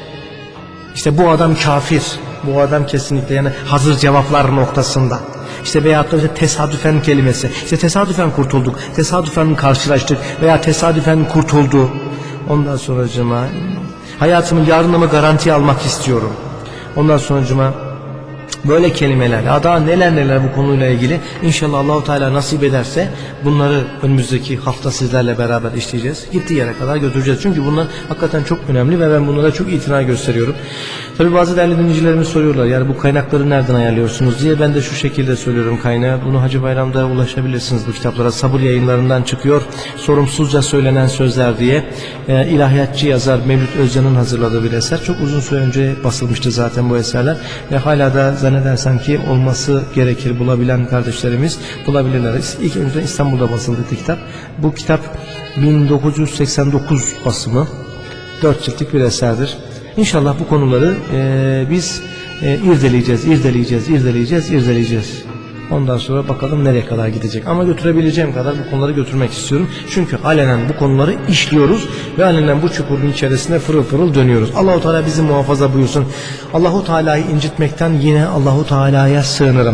İşte bu adam kafir. Bu adam kesinlikle yani hazır cevaplar noktasında. İşte veyahut da işte tesadüfen kelimesi. İşte tesadüfen kurtulduk, tesadüfen karşılaştık veya tesadüfen kurtuldu. Ondan sonracığıma hayatımın yarınımı garantiye almak istiyorum. Ondan sonracığıma böyle kelimeler, ya daha neler neler bu konuyla ilgili. İnşallah Allahu Teala nasip ederse bunları önümüzdeki hafta sizlerle beraber işleyeceğiz. Gittiği yere kadar götüreceğiz. Çünkü bunlar hakikaten çok önemli ve ben bunlara çok itina gösteriyorum. Tabii bazı değerli dinleyicilerimiz soruyorlar. Yani bu kaynakları nereden ayarlıyorsunuz diye. Ben de şu şekilde söylüyorum kaynağı. Bunu Hacı Bayram'da ulaşabilirsiniz bu kitaplara. Sabır Yayınlarından çıkıyor. Sorumsuzca söylenen sözler diye. E, ilahiyatçı yazar Mevlüt Özcan'ın hazırladığı bir eser. Çok uzun süre önce basılmıştı zaten bu eserler. Ve hala da zannedersem ki olması gerekir, bulabilen kardeşlerimiz bulabilirler. İlk önce İstanbul'da basıldı kitap. Bu kitap bin dokuz yüz seksen dokuz basımı, dört ciltlik bir eserdir. İnşallah bu konuları e, biz e, irdeleyeceğiz, irdeleyeceğiz, irdeleyeceğiz, irdeleyeceğiz. Ondan sonra bakalım nereye kadar gidecek. Ama götürebileceğim kadar bu konuları götürmek istiyorum. Çünkü alenen bu konuları işliyoruz ve alenen bu çukurun içerisinde fırıl fırıl dönüyoruz. Allahu Teala bizi muhafaza buyursun. Allahu Teala'yı incitmekten yine Allahu Teala'ya sığınırım.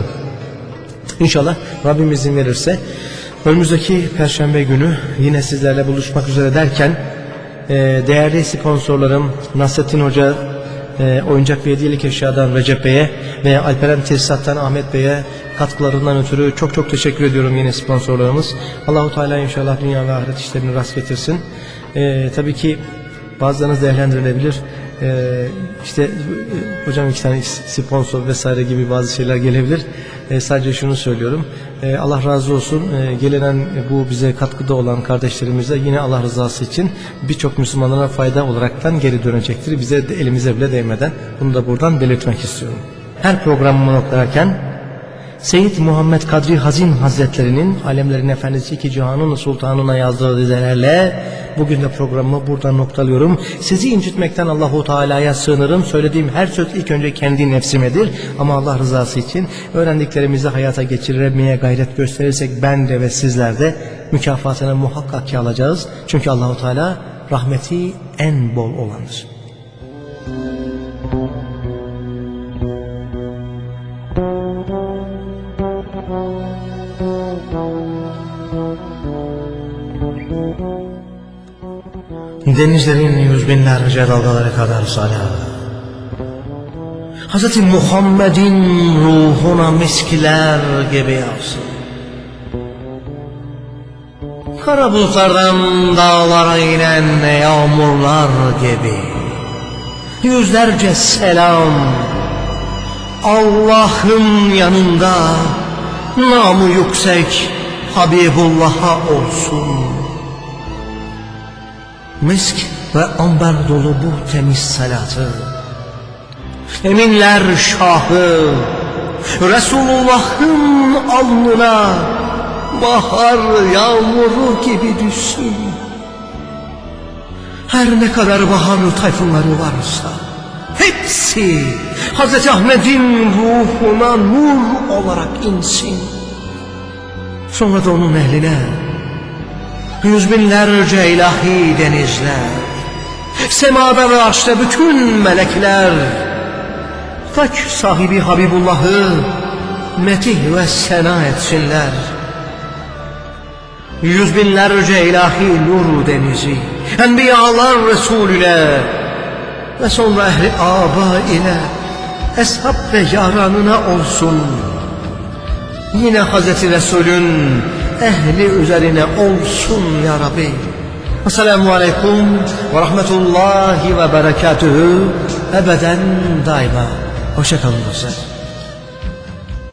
İnşallah Rabbim izin verirse önümüzdeki Perşembe günü yine sizlerle buluşmak üzere derken e, değerli sponsorlarım Nasrettin Hoca e, oyuncak ve hediyelik eşyadan Recep Bey'e ve Alperen Tesisat'tan Ahmet Bey'e katkılarından ötürü çok çok teşekkür ediyorum yine sponsorlarımız. Allahu Teala inşallah dünya ve ahiret işlerini rast getirsin. Ee, tabii ki bazılarınız değerlendirilebilir. Ee, işte e, hocam iki tane sponsor vesaire gibi bazı şeyler gelebilir. Ee, sadece şunu söylüyorum. Ee, Allah razı olsun. Ee, gelinen bu bize katkıda olan kardeşlerimize yine Allah rızası için birçok Müslümanlara fayda olaraktan geri dönecektir. Bize de elimize bile değmeden. Bunu da buradan belirtmek istiyorum. Her programımı noktalarken Seyyid Muhammed Kadri Hazin Hazretlerinin alemlerin efendisi iki cihanın sultanına yazdığı dizelerle bugün de programımı buradan noktalıyorum. Sizi incitmekten Allahu Teala'ya sığınırım. Söylediğim her söz ilk önce kendi nefsimedir. Ama Allah rızası için öğrendiklerimizi hayata geçirmeye gayret gösterirsek ben de ve sizler de mükafatını muhakkak ki alacağız. Çünkü Allahu Teala rahmeti en bol olandır. Denizlerin yüz binlerce dalgaları kadar salam. Hazreti Muhammed'in ruhuna miskiler gibi yağsın. Kara bulutlardan dağlara inen yağmurlar gibi. Yüzlerce selam. Allah'ın yanında namı yüksek Habibullah'a olsun. Misk ve amber dolu bu temiz salatı, eminler şahı Resulullah'ın alnına bahar yağmuru gibi düşsün. Her ne kadar bahar tayfunları varsa hepsi Hazreti Ahmet'in ruhuna nur olarak insin. Sonra da onun ehline yüz binlerce ilahi denizler, semada ve arşta bütün melekler, tak sahibi Habibullah'ı metih ve sena etsinler. Yüz binlerce ilahi nur denizi, enbiyalar Resulüne ve sonra ehli aba ile eshab ve yaranına olsun. Yine Hazreti Resul'ün ehli üzerine olsun ya Rabbi. Esselamu Aleyküm ve Rahmetullahi ve Berekatühü ebeden daima. Hoşça kalın dostlar.